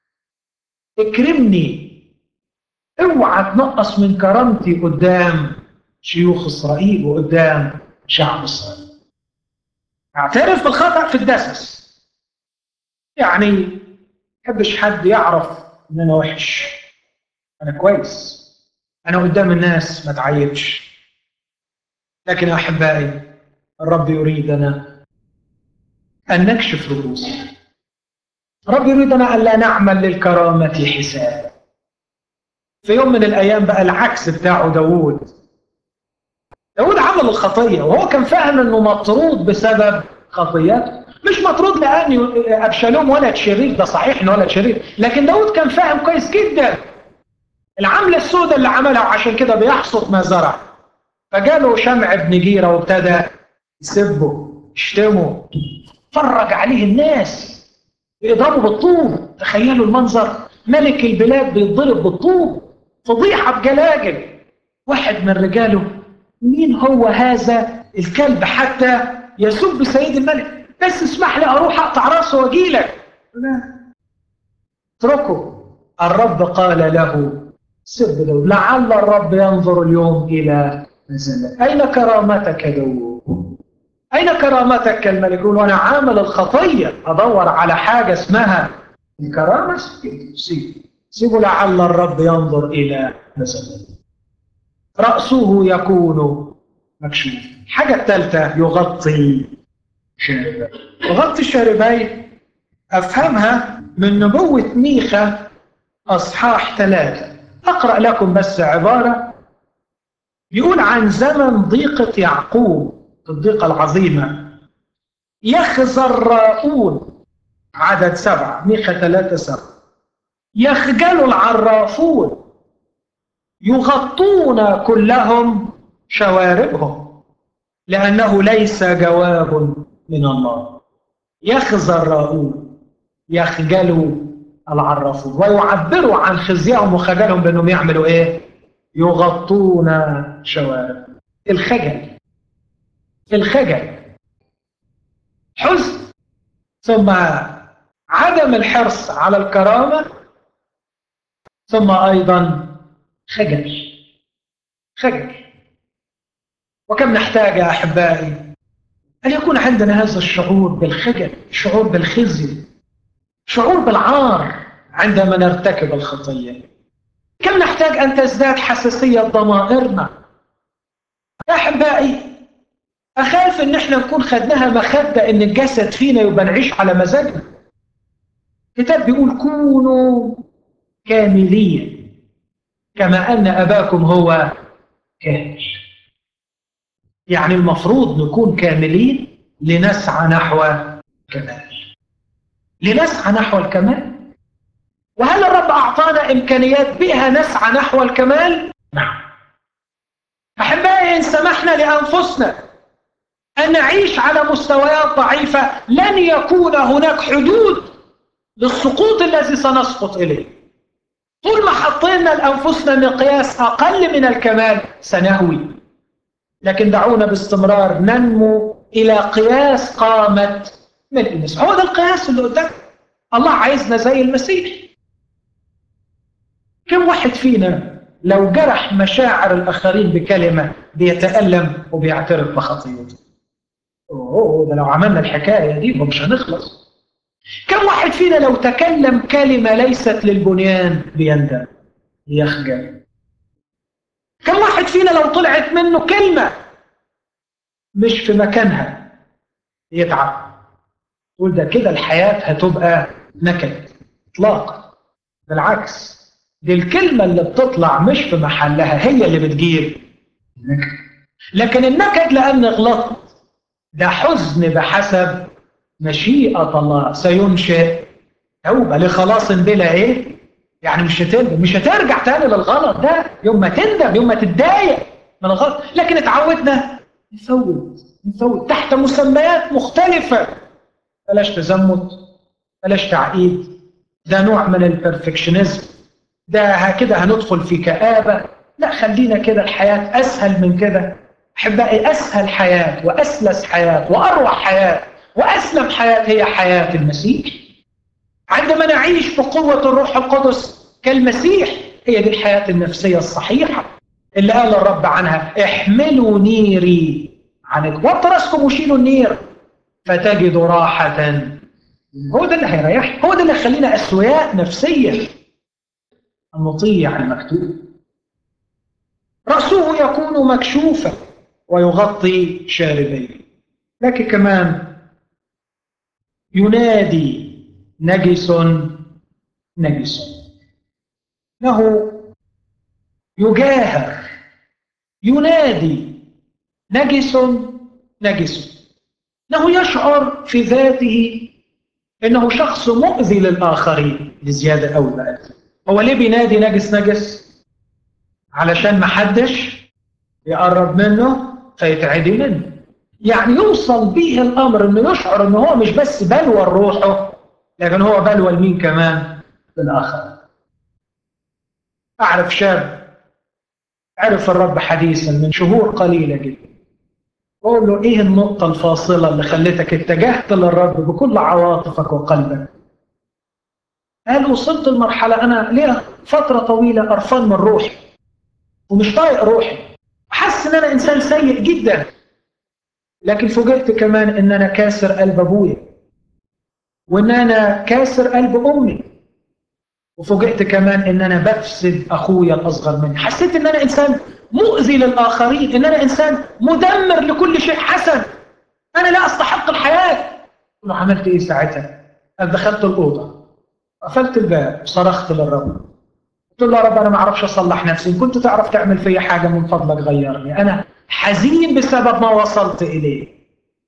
اكرمني، اوعى تنقص من كرامتي قدام شيوخ اسرائيل وقدام شعب اسرائيل. اعترف بالخطأ في الدسس، يعني ما يحبش حد يعرف ان انا وحش، انا كويس، انا قدام الناس ما تعيبش. لكن يا احبائي، الرب يريدنا ان نكشف رؤوسنا. الرب يريدنا ان لا نعمل للكرامه حساب. في يوم من الايام بقى العكس بتاعه داوود عمل الخطيه وهو كان فاهم انه مطرود بسبب خطيته. مش مطرود لان ابشالوم ولد شرير، ده صحيح انه ولد شرير، لكن داوود كان فاهم كويس جدا العمله السوداء اللي عملها، وعشان كده بيحصد ما زرع. فجاله شمع بن جيره وابتدى يسبه يشتمه، فرج عليه الناس بيضربوا بالطوب. تخيلوا المنظر، ملك البلاد بيتضرب بالطوب، فضيحه بجلاجل. واحد من رجاله: مين هو هذا الكلب حتى يسب سيد الملك؟ بس اسمح لي اروح اقطع راسه واجي لك. اتركه. الرب قال له: سب داود، لعل الرب ينظر اليوم الى نزلك. اين كرامتك يا داود؟ اين كرامتك كالملك؟ يقول: وانا عامل الخطيه ادور على حاجه اسمها الكرامه؟ سيبه لعل الرب ينظر الى نزلك. رأسه يكون مكشوف. الحاجة الثالثة: يغطي شاربيه. يغطي الشاربين أفهمها من نبوة ميخا أصحاح 3. أقرأ لكم بس عبارة. يقول عن زمن ضيقة يعقوب، الضيقة العظيمة: يخزرؤون، عدد 7، ميخا 3:7. يخجل العرافون، يغطون كلهم شواربهم، لأنه ليس جواب من الله. يخزرؤون، يخجلوا العرافون، ويعبروا عن خزيهم وخجلهم بأنهم يعملوا إيه؟ يغطون شوارب. الخجل، الخجل، حزن، ثم عدم الحرص على الكرامة، ثم أيضا خجل. خجل. وكم نحتاج يا أحبائي أن يكون عندنا هذا الشعور بالخجل، شعور بالخزي، شعور بالعار عندما نرتكب الخطية. كم نحتاج أن تزداد حساسية ضمائرنا. يا أحبائي، أخاف أن احنا نكون خدناها مخدة أن الجسد فينا يبقى نعيش على مزاجنا. الكتاب بيقول كونوا كاملين كما أن أباكم هو كامل. يعني المفروض نكون كاملين لنسعى نحو الكمال، لنسعى نحو الكمال. وهل الرب أعطانا إمكانيات بها نسعى نحو الكمال؟ نعم. أحبائي، إن سمحنا لأنفسنا أن نعيش على مستويات ضعيفة لن يكون هناك حدود للسقوط الذي سنسقط إليه. طول ما حطينا لأنفسنا مقياس أقل من الكمال سنهوي. لكن دعونا باستمرار ننمو إلى قياس قامة من المسيح. هو ده القياس اللي قدام. الله عايزنا زي المسيح. كم واحد فينا لو جرح مشاعر الآخرين بكلمة بيتألم وبيعترف بخطيئته؟ ده لو عملنا الحكاية دي مش هنخلص. كم واحد فينا لو تكلم كلمة ليست للبنيان بيندم يخجل؟ كم واحد فينا لو طلعت منه كلمة مش في مكانها يتعب؟ تقول ده كده الحياة هتبقى نكد؟ اطلاقا، بالعكس، دي الكلمة اللي بتطلع مش في محلها هي اللي بتجيب النكد. لكن النكد لأن غلطت ده حزن بحسب مشيئة الله، سينشئ توبة لخلاص بلا ايه؟ يعني مش هترجع تاني للغلط ده. يوم ما تندم، يوم ما تتضايق من الغلط. لكن اتعودنا نفوت تحت مسميات مختلفة. بلاش تزمت، بلاش تعقيد، ده نوع من البرفكشنزم، ده كده هندخل في كآبة. لا، خلينا كده، الحياة أسهل من كده. أحبائي، أسهل حياة وأسلس حياة وأروع حياة وأسلم حياة هي حياة المسيح. عندما نعيش بقوة الروح القدس كالمسيح، هي دي الحياة النفسية الصحيحة اللي قال الرب عنها احملوا نيري عنك وطرسكم وشيلوا النير فتجدوا راحة. هو ده اللي هيريح، هو ده اللي يخلينا أسوياء نفسيا. المطيع المكتوب رأسه يكون مكشوفا ويغطي شاربيه. لكن كمان ينادي نجس نجس، له يجاهر، ينادي نجس نجس، له يشعر في ذاته انه شخص مؤذي للآخرين بزيادة قوي بقى. هو ليه بينادي نجس نجس؟ علشان ما حدش يقرب منه فيتعدي منه. يعني يوصل به الامر انه يشعر انه هو مش بس بلوى لروحه، لكن هو بلوى لمين كمان؟ للآخر. اعرف شاب عرف الرب حديثا من شهور قليلة جدا. قول له ايه النقطة الفاصلة اللي خلتك اتجهت للرب بكل عواطفك وقلبك؟ قال وصلت لمرحلة انا ليا فترة طويلة قرفان من روحي ومش طايق روحي، حاسس ان انا انسان سيء جدا، لكن فوجئت كمان ان انا كاسر قلب ابويا وان انا كاسر قلب امي، وفوجئت كمان ان انا بفسد اخويا الاصغر مني. حسيت ان انا انسان مؤذي للاخرين، ان انا انسان مدمر لكل شيء حسن، انا لا استحق الحياه. قلت له عملت ايه ساعتها؟ قال دخلت الاوضه، قفلت الباب، صرخت للرب، قلت له يا رب انا ما اعرفش اصلح نفسي، ان كنت تعرف تعمل فيا حاجه من فضلك غيرني، انا حزين بسبب ما وصلت اليه.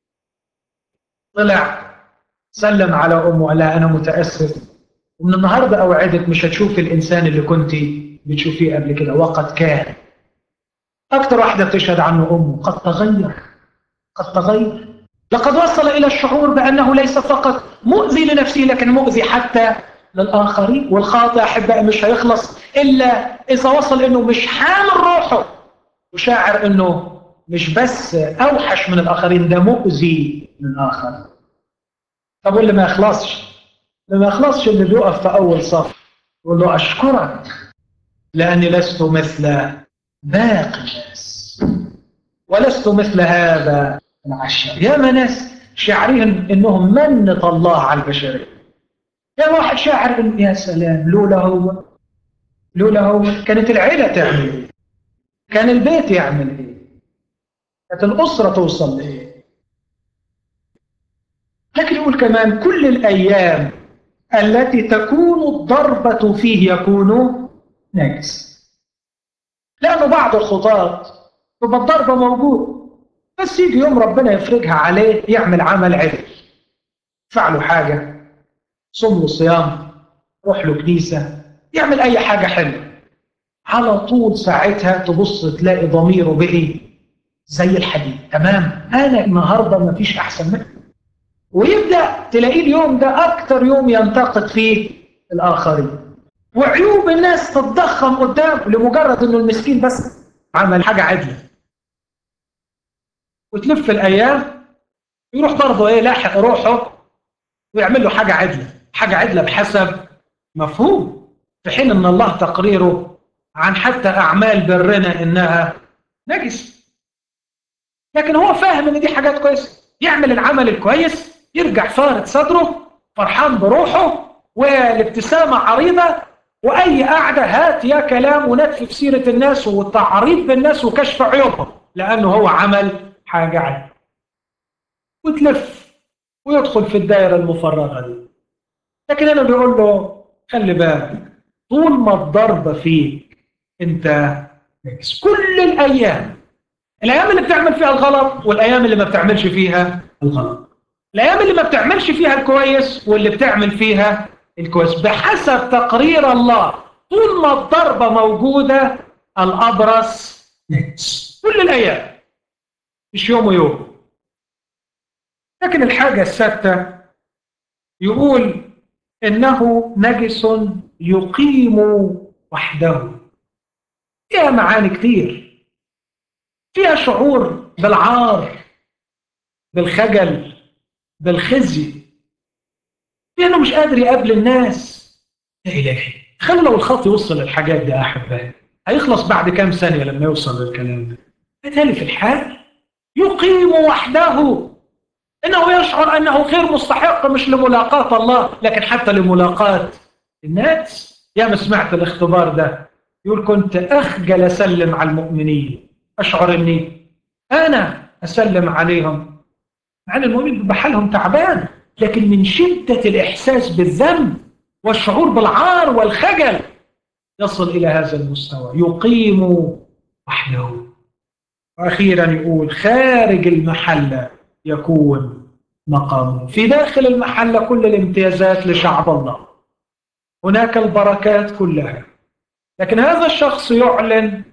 طلع سلم على امه وقال لها انا متاسف، ومن النهارده اوعدك مش هتشوفي الانسان اللي كنت بتشوفيه قبل كده، وقد كان. اكثر واحده بتشهد عنه امه، قد تغير، قد تغير. لقد وصل الى الشعور بانه ليس فقط مؤذي لنفسه لكن مؤذي حتى للاخرين. والخاطئ احبائي مش هيخلص الا اذا وصل انه مش حامل روحه وشاعر انه مش بس اوحش من الاخرين، ده مؤذي للاخر. طب واللي ما يخلصش؟ اللي ما يخلصش اللي بيقف في اول صف يقول له اشكرك لاني لست مثل باقي الناس ولست مثل هذا العشر. يا ناس شاعرين انهم منة الله على البشريه. يا واحد شاعر إن يا سلام لولا هو كانت العيله تعمل ايه؟ كان البيت يعمل ايه؟ كانت الاسره توصل لايه؟ لكن يقول كمان كل الايام التي تكون الضربة فيه يكون نجس. لأنه بعض الخطاة تبقى الضربة موجود، بس يجي يوم ربنا يفرجها عليه يعمل عمل عدل، يدفع له حاجة، صوم له صيام، روح له كنيسة، يعمل أي حاجة حلوة، على طول ساعتها تبص تلاقي ضميره بقي زي الحديد. تمام، أنا النهاردة مفيش أحسن منه، ويبدأ تلاقيه اليوم ده أكتر يوم ينتقد فيه الآخرين، وعيوب الناس تتضخم قدامه لمجرد إنه المسكين بس عمل حاجة عدلة. وتلف الأيام يروح برضه لاحق روحه ويعمل له حاجة عدلة، حاجة عدلة بحسب مفهوم، في حين ان الله تقريره عن حتى اعمال برنا انها نجس. لكن هو فاهم ان دي حاجات كويسه، يعمل العمل الكويس يرجع فارد صدره فرحان بروحه والابتسامه عريضه، واي قعده هات يا كلام ونتف في سيره الناس والتعريض بالناس وكشف عيوبهم، لانه هو عمل حاجه عدله. وتلف ويدخل في الدائره المفرغه دي. لكن انا بيقول له خلي بالك، طول ما الضربه فيك انت نجس كل الايام، الايام اللي بتعمل فيها الغلط والايام اللي ما بتعملش فيها الغلط، الايام اللي ما بتعملش فيها الكويس واللي بتعمل فيها الكويس، بحسب تقرير الله طول ما الضربه موجوده الابرص نجس كل الايام، مش يوم ويوم. لكن الحاجه السادسه يقول انه نجس يقيم وحده. فيها معاني كتير، فيها شعور بالعار، بالخجل، بالخزي، فيها انه مش قادر يقابل الناس. يا الهي، خلي لو الخط يوصل للحاجات دي يا احبائي هيخلص بعد كام ثانيه لما يوصل للكلام ده. بالتالي في الحال يقيم وحده، انه يشعر انه غير مستحق مش لملاقاه الله لكن حتى لملاقاه الناس. يا ما سمعت الاختبار ده، يقول كنت اخجل اسلم على المؤمنين، اشعر اني انا اسلم عليهم مع ان المؤمنين بيبقى حالهم تعبان، لكن من شده الاحساس بالذنب والشعور بالعار والخجل يصل الى هذا المستوى. يقيم وحده. واخيرا يقول خارج المحله يكون مقامه. في داخل المحله كل الامتيازات لشعب الله، هناك البركات كلها، لكن هذا الشخص يعلن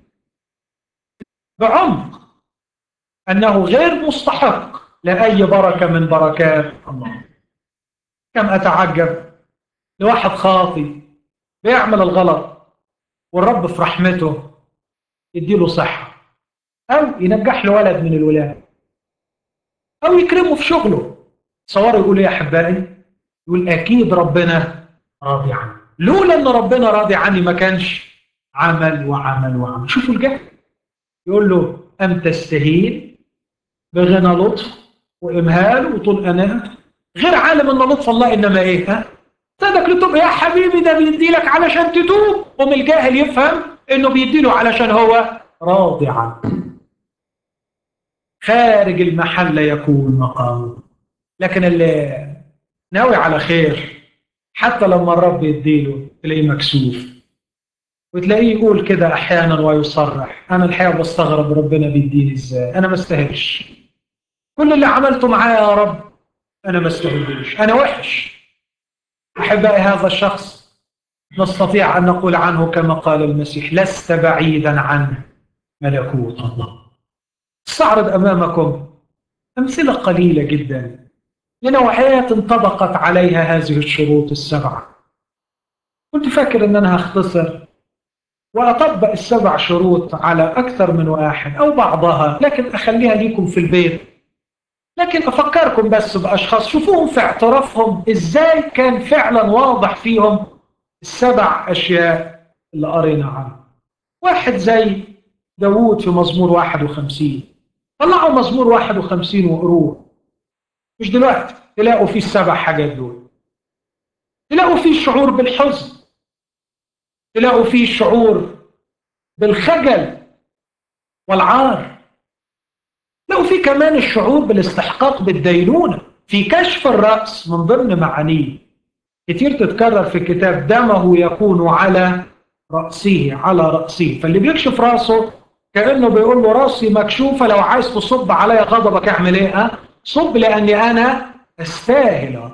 بعمق أنه غير مستحق لأي بركة من بركات الله. كم أتعجب لواحد خاطي بيعمل الغلط والرب في رحمته يديله صحة، أو ينجح له ولد من الولاد، أو يكرمه في شغله. تصوروا يقول إيه يا أحبائي؟ يقول أكيد ربنا راضي عني، لولا أن ربنا راضي عني ما كانش عمل وعمل وعمل. شوفوا الجهل، يقول له أم تستهين بغنى لطف وإمهال وطول أناة، غير عالم أن لطف الله إنما إيه؟ ها؟ صدق لتوب يا حبيبي، ده بيدي لك علشان تتوب، ومن الجاهل يفهم إنه بيدي له علشان هو راضي عنه. خارج المحل يكون مقامه. لكن اللي ناوي على خير حتى لما الرب يديله تلاقيه مكسوف، وتلاقيه يقول كده أحيانا ويصرح أنا الحقيقة بستغرب ربنا بيديني إزاي، أنا ما استاهلش كل اللي عملته معايا يا رب، أنا ما استاهلوش، أنا وحش. أحبائي هذا الشخص نستطيع أن نقول عنه كما قال المسيح لست بعيدا عن ملكوت الله. استعرض أمامكم أمثلة قليلة جدا لنوعيات انطبقت عليها هذه الشروط السبعة. كنت فاكر أن أنا هختصر وأطبق السبع شروط على أكثر من واحد أو بعضها، لكن أخليها ليكم في البيت. لكن أفكركم بس بأشخاص شوفوهم في اعترافهم إزاي كان فعلا واضح فيهم السبع أشياء اللي قرينا عنها. واحد زي داوود في مزمور 51، طلعوا مزمور 51 وقروه، مش دلوقتي، تلاقوا فيه السبع حاجات دول. تلاقوا فيه الشعور بالحزن، تلاقوا فيه الشعور بالخجل والعار، تلاقوا فيه كمان الشعور بالاستحقاق بالدينونة في كشف الرأس من ضمن معانيه. كتير تتكرر في الكتاب، دمه يكون على رأسه، على رأسه. فاللي بيكشف رأسه كأنه بيقول له رأسي مكشوفة، لو عايز تصب عليا غضبك اعمل ايه؟ صب، لأني أنا أستاهل.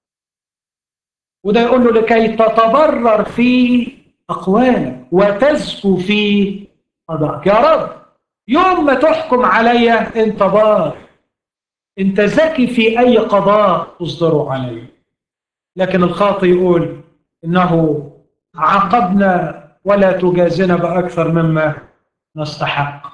وده يقول له لكي تتبرر في أقوالك وتزكو في قضاءك. يا رب يوم ما تحكم عليا أنت بار، أنت ذكي في أي قضاء تصدره علي. لكن الخاطئ يقول إنه عاقبنا ولا تجازنا بأكثر مما نستحق،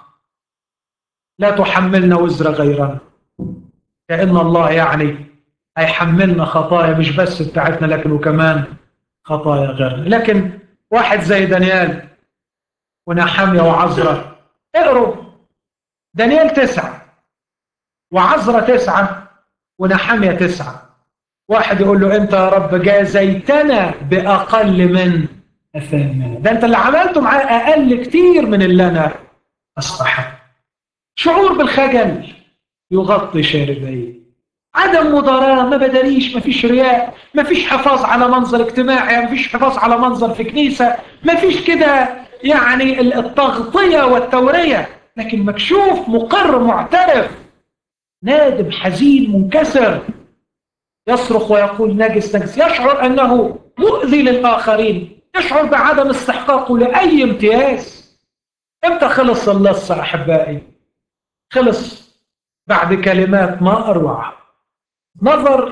لا تحملنا وزر غيرنا. كأن الله يعني هيحملنا خطايا مش بس بتاعتنا لكن وكمان خطايا غيرنا. لكن واحد زي دانيال ونحمية وعزرا، اقروا دانيال 9 وعزرا 9 ونحمية 9. واحد يقول له انت يا رب جازيتنا باقل من اثامنا، ده انت اللي عملته معاه اقل كتير من اللي انا استحق. شعور بالخجل يغطي شاربيه، عدم مضاراة، ما بدريش، ما فيش رياء، ما فيش حفاظ على منظر اجتماعي، ما فيش حفاظ على منظر في كنيسة، ما فيش كده يعني التغطية والتورية، لكن مكشوف مقر معترف نادم حزين منكسر، يصرخ ويقول نجس نجس، يشعر أنه مؤذي للآخرين، يشعر بعدم استحقاقه لأي امتياز. امتى خلص اللص أحبائي؟ خلص بعد كلمات ما أروع. نظر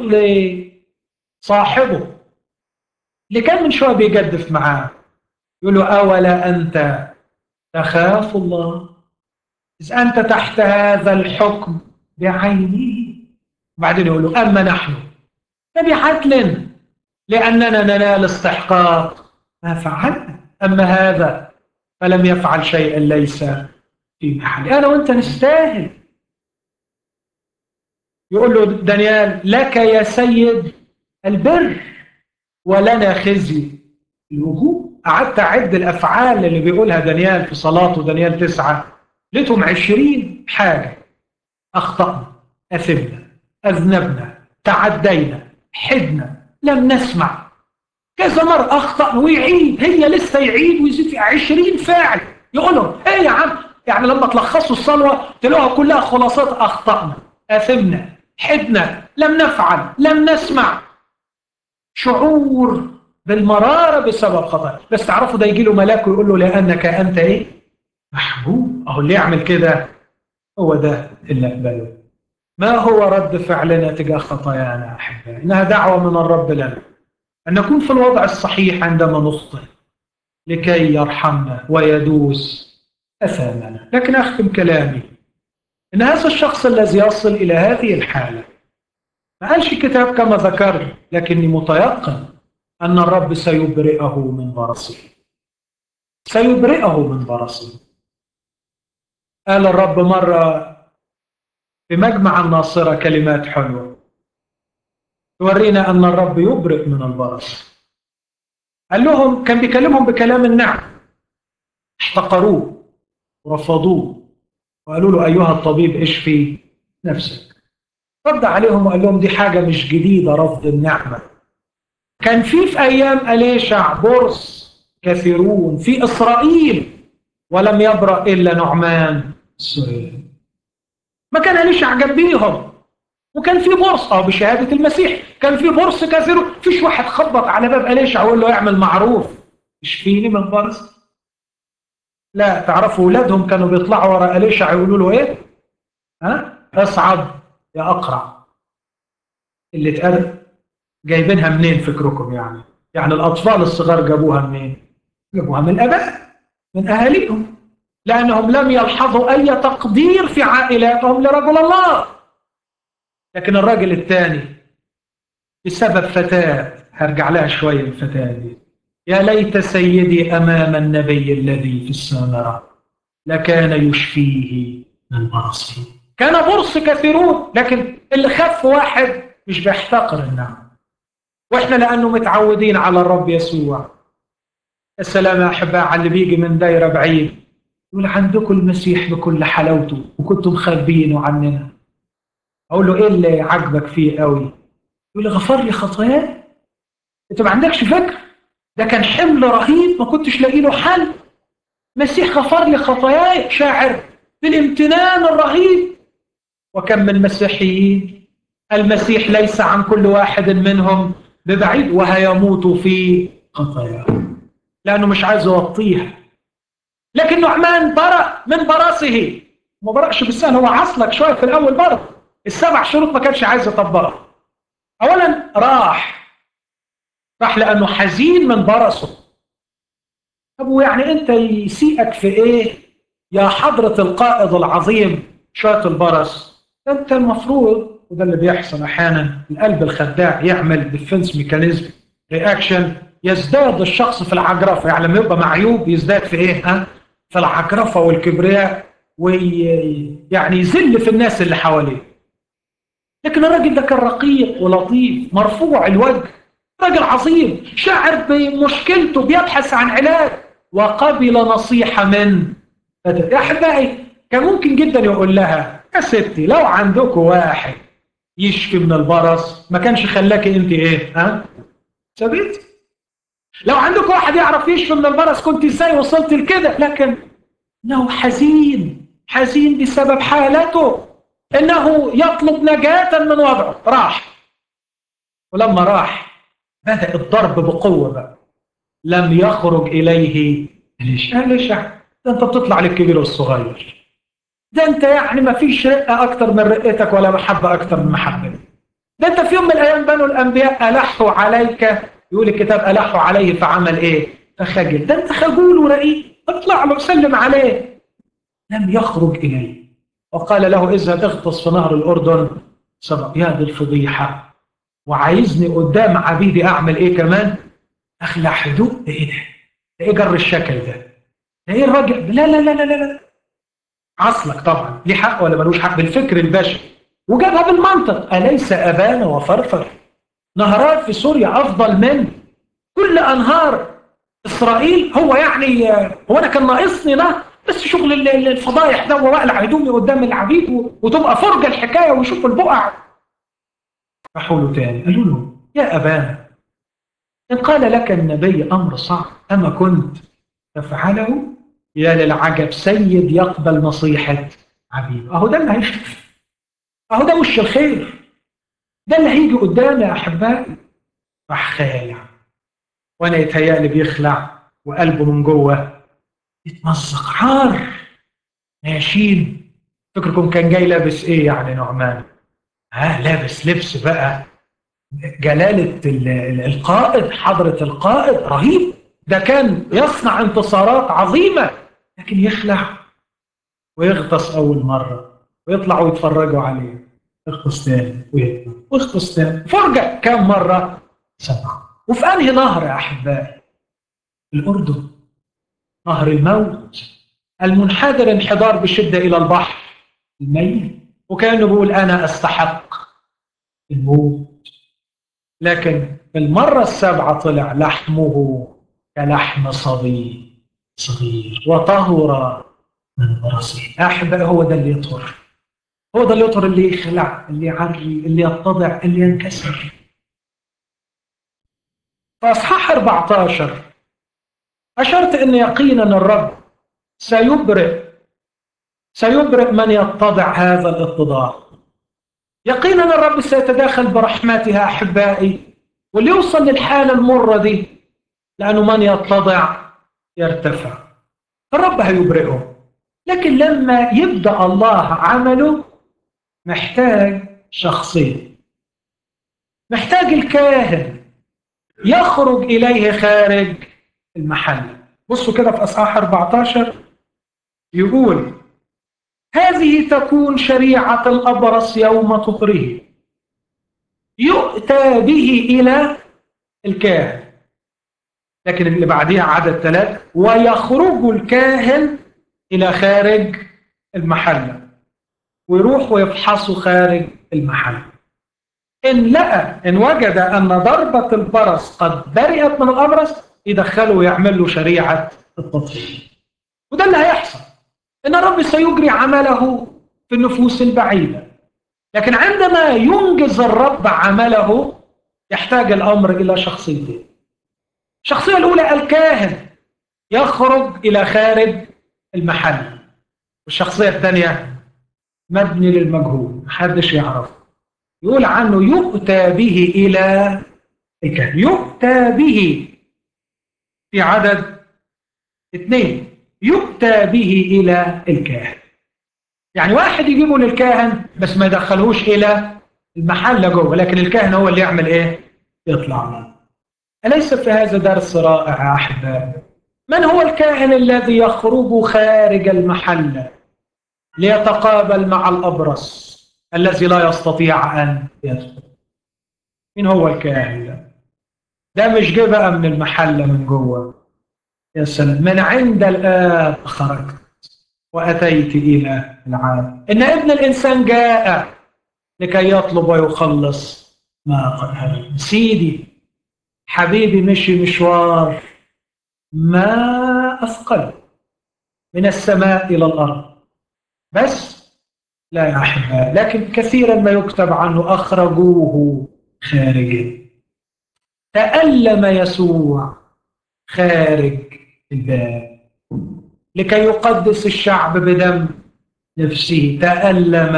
لصاحبه اللي كان من شوية بيجدف معاه، يقول له أولا أنت تخاف الله إذ أنت تحت هذا الحكم بعينه. وبعدين يقول له أما نحن فبعدل لأننا ننال استحقاق ما فعلنا، أما هذا فلم يفعل شيئا ليس في محله، أنا وأنت نستاهل. يقول له دانيال لك يا سيد البر ولنا خزي الوجوه. قعدت أعد الأفعال اللي بيقولها دانيال في صلاته، دانيال 9 لقيتهم 20 حاجة: أخطأنا، أثمنا، أذنبنا، تعدينا، حدنا، لم نسمع. كذا مرة أخطأ ويعيد، هي لسه يعيد ويزيد في 20 فاعل. يقولهم إيه يا عم؟ يعني لما تلخصوا الصلوة تلاقوها كلها خلاصات: أخطأنا، أثمنا، حدنا، لم نفعل، لم نسمع. شعور بالمرارة بسبب خطأ. بس تعرفوا ده يجي له ملاك ويقول له لأنك أنت إيه؟ محبوب. أهو اللي يعمل كده هو ده اللي أقبله. ما هو رد فعلنا تجاه خطايانا أحبائي؟ إنها دعوة من الرب لنا أن نكون في الوضع الصحيح عندما نخطئ لكي يرحمنا ويدوس أثامنا. لكن أختم كلامي إن هذا الشخص الذي يصل إلى هذه الحالة، ما قالش الكتاب كما ذكرت، لكني متيقن أن الرب سيبرئه من برصه، سيبرئه من برصه. قال الرب مرة في مجمع الناصرة كلمات حلوة تورينا أن الرب يبرئ من البرص. قال لهم، كان بيكلمهم بكلام النعم، احتقروه ورفضوه وقالوا له أيها الطبيب اشفي نفسك. رد عليهم وقال لهم دي حاجة مش جديدة، رفض النعمة. كان في أيام أليشع برص كثيرون في إسرائيل ولم يبرأ إلا نعمان السوري. ما كان أليشع جنبيهم وكان في برص بشهادة المسيح، كان في برص كثير. فيش واحد خبط على باب أليشع ويقول له اعمل معروف اشفيني من برص. لا، تعرفوا أولادهم كانوا بيطلعوا ورا أليشع يقولوا له إيه؟ اصعد يا أقرع. اللي اتقال جايبينها منين فكركم يعني؟ يعني الأطفال الصغار جابوها منين؟ جابوها من الآباء، من أهاليهم، لأنهم لم يلحظوا أي تقدير في عائلاتهم لرجل الله. لكن الراجل الثاني بسبب فتاة، هرجع لها شوية الفتاة دي، يا ليت سيدي أمام النبي الذي في السامرة لكان يشفيه من برصه. كان برص كثيرون، لكن اللي خف واحد مش بيحتقر النعم. واحنا لأنه متعودين على الرب يسوع. السلام يا أحباء على اللي بيجي من دايرة بعيد يقول عندكم المسيح بكل حلاوته وكنتم خاربينه عننا. أقول له إيه اللي عجبك فيه قوي؟ يقول لي غفر لي خطاياي. انت ما عندكش فكر، ده كان حمل رهيب ما كنتش لاقي له حل. المسيح غفر لي خطاياي، شاعر بالامتنان الرهيب. وكم من مسيحيين المسيح ليس عن كل واحد منهم ببعيد، وهيموتوا في خطاياهم لأنه مش عايز يوطيها. لكن نعمان برأ من برصه، ما برأش بالسهل، هو عصلك شوية في الأول برضه. ال7 شروط ما كانش عايز يطبقها. أولا راح لأنه حزين من برصه. طب ويعني أنت يسيئك في إيه يا حضرة القائد العظيم شوية البرص؟ أنت المفروض، وده اللي بيحصل أحيانا، القلب الخداع يعمل ديفنس ميكانيزم رياكشن، يزداد الشخص في العجرفة. يعني لما يبقى معيوب يزداد في إيه؟ في العجرفة والكبرياء، ويعني يذل في الناس اللي حواليه. لكن الراجل ده كان رقيق ولطيف مرفوع الوجه، راجل عظيم شاعر بمشكلته بيبحث عن علاج، وقبل نصيحة من يا أحبائي. كان ممكن جدا يقول لها يا ستي لو عندكم واحد يشفي من البرص ما كانش خلاكي انت ايه سبيت. لو عندكم واحد يعرف يشفي من البرص كنت ازاي وصلت لكده. لكن انه حزين بسبب حالته، انه يطلب نجاة من وضعه. ولما راح بدأ الضرب بقوة بقى. لم يخرج إليه الإشاع. ده أنت بتطلع للكبير والصغير، ده أنت يعني ما فيش رقة أكتر من رقتك ولا محبة أكتر من محبتك. ده أنت في يوم من الأيام بنو الأنبياء ألحوا عليك، يقول الكتاب ألحوا عليه فعمل إيه؟ فخجل. ده أنت خجول ورقيق، اطلع له سلم عليه. لم يخرج إليه، وقال له اذهب اغطس في نهر الأردن 7. يا دي الفضيحة، وعايزني قدام عبيدي أعمل إيه كمان؟ أخلع هدوء؟ إيه ده؟ ده إيه جر الشكل ده؟ ده إيه الراجل؟ لا لا لا لا لا. عصلك طبعا ليه حق ولا ملوش حق بالفكر البشري، وجابها بالمنطق. أليس أبانا وفرفر نهرات في سوريا أفضل من كل أنهار إسرائيل؟ هو يعني هو أنا كان ناقصني نهر بس شغل الفضايح ده وأقلع هدومي قدام العبيد وتبقى فرجة الحكاية ويشوف البقع. راحوا له تاني قالوا له يا أبانا إن قال لك النبي أمر صعب أما كنت تفعله؟ يا للعجب، سيد يقبل نصيحة عبيد. أهو ده اللي هيشوف، أهو ده وش الخير، ده اللي هيجي قدامي يا أحبائي. راح خالع، وأنا يتهيألي بيخلع وقلبه من جوه يتمزق عار ناشين. فكركم كان جاي لابس إيه يعني نعمان؟ لابس لبس بقى جلالة القائد، حضرة القائد رهيب، ده كان يصنع انتصارات عظيمة. لكن يخلع ويغطس أول مرة ويطلعوا يتفرجوا عليه، يغطس تاني ويطلع ويغطس تاني، فرجة كم مرة؟ 7. وفي أنهي نهر يا أحبائي؟ الأردن، نهر الموت المنحدر انحدار بشدة إلى البحر الميت. وكانه بيقول أنا أستحق الموت. لكن في المرة 7 طلع لحمه كلحم صبي صغير وطهر من برصه. أحبائي هو ده اللي يطهر، هو ده اللي يطهر، اللي يخلع، اللي يعري، اللي يتضع، اللي ينكسر. فأصحاح 14 أشرت أن يقينا الرب سيبرئ من يتضع هذا الاتضاع. يقينا الرب سيتداخل برحمتها أحبائي، واللي يوصل للحالة المرة دي، لأنه من يتضع يرتفع، الرب هيبرئه. لكن لما يبدأ الله عمله محتاج شخصين، محتاج الكاهن يخرج إليه خارج المحل. بصوا كده في أصحاح 14 يقول هذه تكون شريعة الأبرص يوم طهره، يؤتى به إلى الكاهن. لكن اللي بعديها عدد 3 ويخرج الكاهن إلى خارج المحل، ويروح ويفحصوا خارج المحل. إن وجد أن ضربة البرص قد برئت من الأبرص يدخله ويعمل له شريعة التطهير. وده اللي هيحصل، إن الرب سيجري عمله في النفوس البعيدة. لكن عندما ينجز الرب عمله يحتاج الأمر إلى شخصيتين. الشخصية الأولى الكاهن يخرج إلى خارج المحل، والشخصية الثانية مبني للمجهول محدش يعرفه، يقول عنه يؤتى به إلى الكاهن. يؤتى به في عدد 2، يؤتى به إلى الكاهن، يعني واحد يجيبه للكاهن بس ما يدخلهوش إلى المحل جوه، لكن الكاهن هو اللي يعمل إيه؟ يطلع منه. أليس في هذا درس رائع يا أحبابي؟ من هو الكاهن الذي يخرج خارج المحل ليتقابل مع الأبرص الذي لا يستطيع أن يدخل؟ مين هو الكاهن ده؟ ده مش جه بقى من المحل من جوه، يا سلام، من عند الآب خرجت وأتيت إلى العالم، إن ابن الإنسان جاء لكي يطلب ويخلص ما قد هلك. سيدي حبيبي مشي مشوار ما أثقل من السماء إلى الأرض، بس لا يا أحبائي، لكن كثيرا ما يكتب عنه أخرجوه خارجا. تألم يسوع خارج الباب لكي يقدس الشعب بدم نفسه، تألم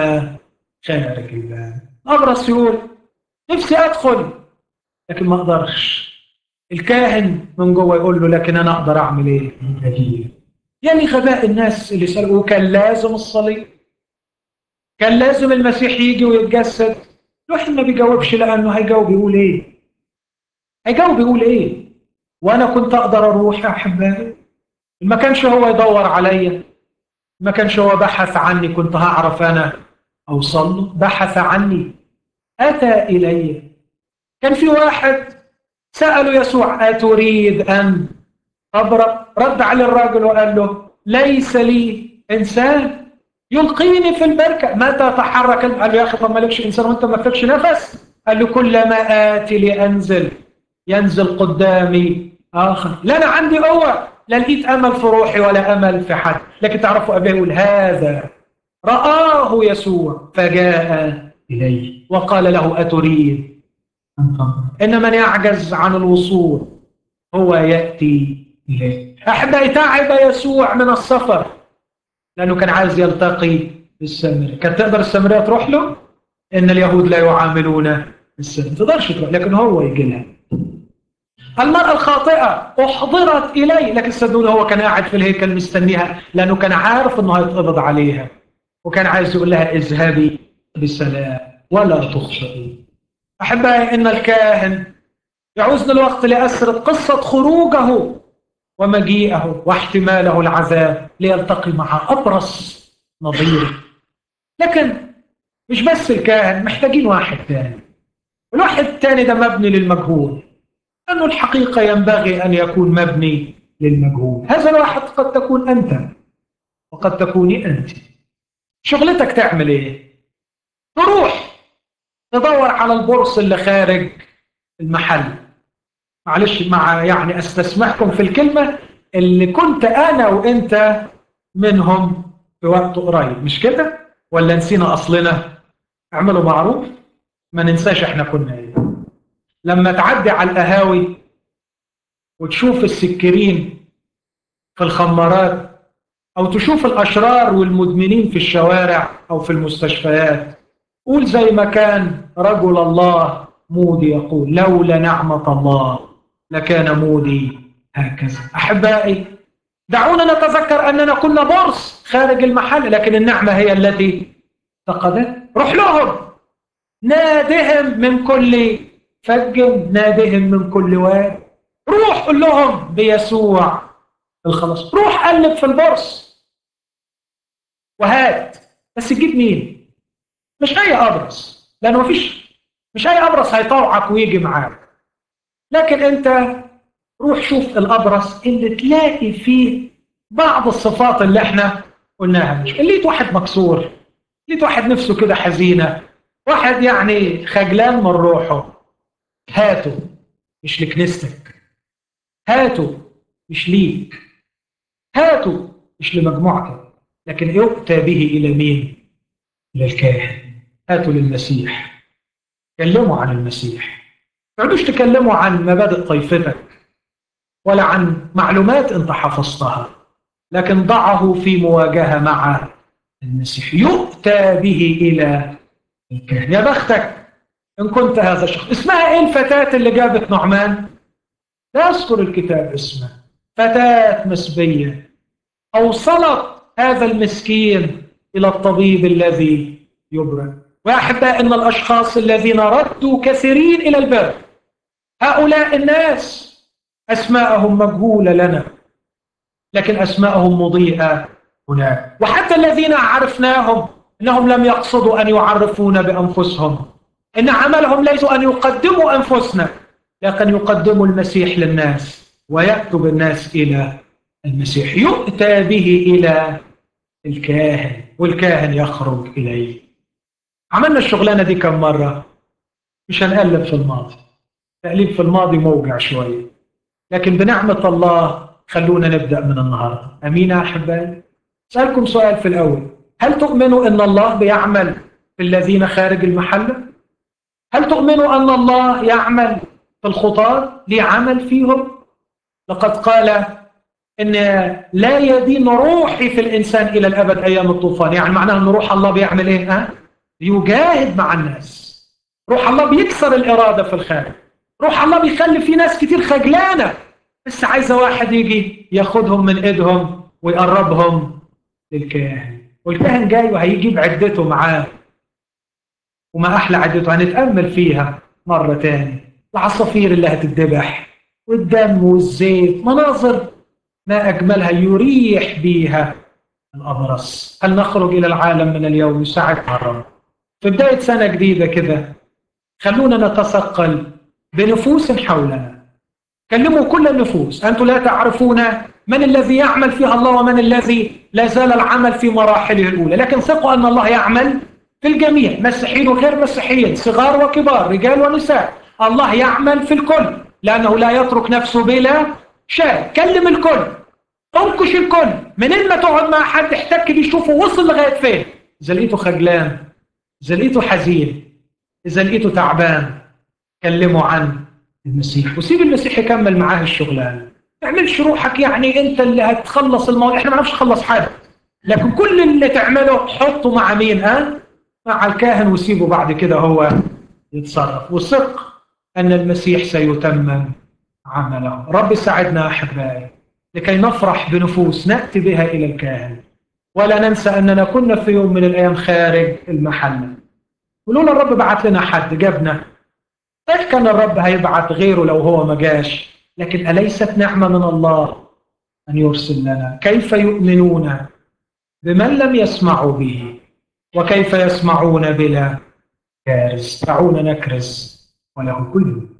خارج الباب. أبرص يقول نفسي أدخل لكن ما أقدرش، الكاهن من جوه يقول له لكن أنا أقدر أعمل إيه؟ أجيب. يعني غباء الناس اللي سألوا كان لازم الصليب، كان لازم المسيح يجي ويتجسد. الواحد ما بيجاوبش لأنه هيجاوب يقول إيه؟ هيجاوب يقول إيه؟ وأنا كنت أقدر أروح يا أحبائي، ما كانش هو يدور عليا، ما كانش هو بحث عني كنت هعرف أنا أوصل له، بحث عني أتى إلي. كان في واحد سأله يسوع أتريد أن أبرأ؟ رد على الراجل وقال له ليس لي إنسان يلقيني في البركة متى تحرك. قال له يا أخي طب مالكش إنسان وأنت ما فيكش نفس؟ قال له كلما آتي لأنزل ينزل قدامي آخر، لا أنا عندي قوة، لا لقيت أمل في روحي ولا أمل في حد. لكن تعرفوا أبيه يقول هذا رآه يسوع فجاء إليه وقال له أتريد أن تنظر؟ إن من يعجز عن الوصول هو يأتي إليه. أحبائي تعب يسوع من السفر لأنه كان عايز يلتقي بالسامرية. كانت تقدر السامرية تروح له؟ إن اليهود لا يعاملون السامرية، ما تقدرش تروح، لكن هو يجي لها. المرأة الخاطئة أحضرت إليه، لكن صدقوني هو كان قاعد في الهيكل مستنيها لأنه كان عارف أنه هيتقبض عليها، وكان عايز يقول لها اذهبي بسلام ولا تخطئي. أحبائي إن الكاهن يعوزنا الوقت لأسرد قصة خروجه ومجيئه واحتماله العذاب ليلتقي مع أبرص نظيره. لكن مش بس الكاهن، محتاجين واحد ثاني. الواحد الثاني ده مبني للمجهول، أنه الحقيقة ينبغي أن يكون مبني للمجهول. هذا الواحد قد تكون أنت وقد تكوني أنت. شغلتك تعمل إيه؟ تروح تدور على البورص اللي خارج المحل. معلش يعني استسمحكم في الكلمة، اللي كنت أنا وإنت منهم في وقت قريب، مش كده؟ ولا نسينا أصلنا؟ اعملوا معروف ما ننساش إحنا كنا إيه. لما تعدي على القهاوي وتشوف السكرين في الخمارات، أو تشوف الأشرار والمدمنين في الشوارع أو في المستشفيات، قول زي ما كان رجل الله مودي يقول لولا نعمة الله لكان مودي هكذا. أحبائي دعونا نتذكر أننا كنا بورص خارج المحل، لكن النعمة هي التي فقدت. روح لهم، نادهم من كل فج، نادهم من كل واد. روح قل لهم بيسوع الخلاص، روح قلب في البورص وهات. بس تجيب مين؟ مش أي أبرص، لأنه مش أي أبرص هيطوعك ويجي معاك، لكن أنت روح شوف الأبرص اللي تلاقي فيه بعض الصفات اللي احنا قلناها. مش لقيت واحد مكسور، لقيت واحد نفسه كده حزينة، واحد يعني خجلان من روحه، هاته، مش لكنيستك، هاته مش ليك، هاته مش لمجموعتك، لكن يؤتى به إلى مين؟ إلى الكاهن. هاتوا للمسيح، كلموا عن المسيح، تعودوش تكلموا عن مبادئ طائفتك ولا عن معلومات أنت حفظتها، لكن ضعه في مواجهة مع المسيح. يؤتى به إلى الكاهن. يا بختك إن كنت هذا الشخص. اسمها إيه الفتاة اللي جابت نعمان؟ لا يذكر الكتاب اسمها. فتاة مسبية أوصلت هذا المسكين إلى الطبيب الذي يبرئ. وأحباء، إن الأشخاص الذين ردوا كثيرين إلى البر، هؤلاء الناس أسماءهم مجهولة لنا، لكن أسماءهم مضيئة هناك. وحتى الذين عرفناهم إنهم لم يقصدوا أن يعرفون بأنفسهم، إن عملهم ليس أن يقدموا أنفسنا، لكن يقدموا المسيح للناس ويكتب الناس إلى المسيح. يؤتى به إلى الكاهن والكاهن يخرج إليه. عملنا الشغلانة دي كم مرة؟ مش هنقلب في الماضي، تقليب في الماضي موجع شوية، لكن بنعمة الله خلونا نبدأ من النهاردة. أمين يا أحبائي؟ أسألكم سؤال في الأول: هل تؤمنوا أن الله بيعمل في الذين خارج المحلة؟ هل تؤمنوا أن الله يعمل في الخطاة ليعمل فيهم؟ لقد قال إن لا يدين روحي في الإنسان إلى الأبد أيام الطوفان. يعني معناه أن روح الله بيعمل إيه؟ يجاهد مع الناس. روح الله بيكسر الإرادة في الخارج. روح الله بيخلي في ناس كتير خجلانة بس عايزة واحد يجي ياخدهم من إيدهم ويقربهم للكاهن. والكاهن جاي وهيجيب عدته معاه، وما أحلى عدته هنتأمل فيها مرة تاني. العصافير اللي هتتذبح والدم والزيت، مناظر ما أجملها يريح بيها الأبرص. هل نخرج إلى العالم من اليوم يساعدنا الرب في بداية سنة جديدة كده؟ خلونا نتثقل بنفوس حولنا. كلموا كل النفوس: أنتم لا تعرفون من الذي يعمل فيها الله ومن الذي لا زال العمل في مراحله الأولى، لكن ثقوا أن الله يعمل في الجميع، مسيحيين وغير مسيحيين، صغار وكبار، رجال ونساء. الله يعمل في الكل لأنه لا يترك نفسه بلا شيء. كلم الكل، انكش الكل. منين ما تقعد مع حد احتك بيه، شوفه وصل لغاية فين. إذا لقيته خجلان، إذا لقيته حزين، إذا لقيته تعبان، كلمه عن المسيح وسيب المسيح يكمل معاه الشغلان. ما تعملش روحك يعني أنت اللي هتخلص الموضوع. إحنا ما نعرفش نخلص حاجة، لكن كل اللي تعمله حطه مع مين؟ مع الكاهن، وسيبه بعد كده هو يتصرف. وثق أن المسيح سيتمم عمله. رب ساعدنا أحبائي لكي نفرح بنفوس نأتي بها إلى الكاهن، ولا ننسى أننا كنا في يوم من الأيام خارج المحل، ولولا الرب بعت لنا حد جابنا. طيب كان الرب هيبعت غيره لو هو ما جاش، لكن أليست نعمة من الله أن يرسل لنا؟ كيف يؤمنون بمن لم يسمعوا به؟ وكيف يسمعون بلا كارث؟ دعونا نكرز وله كل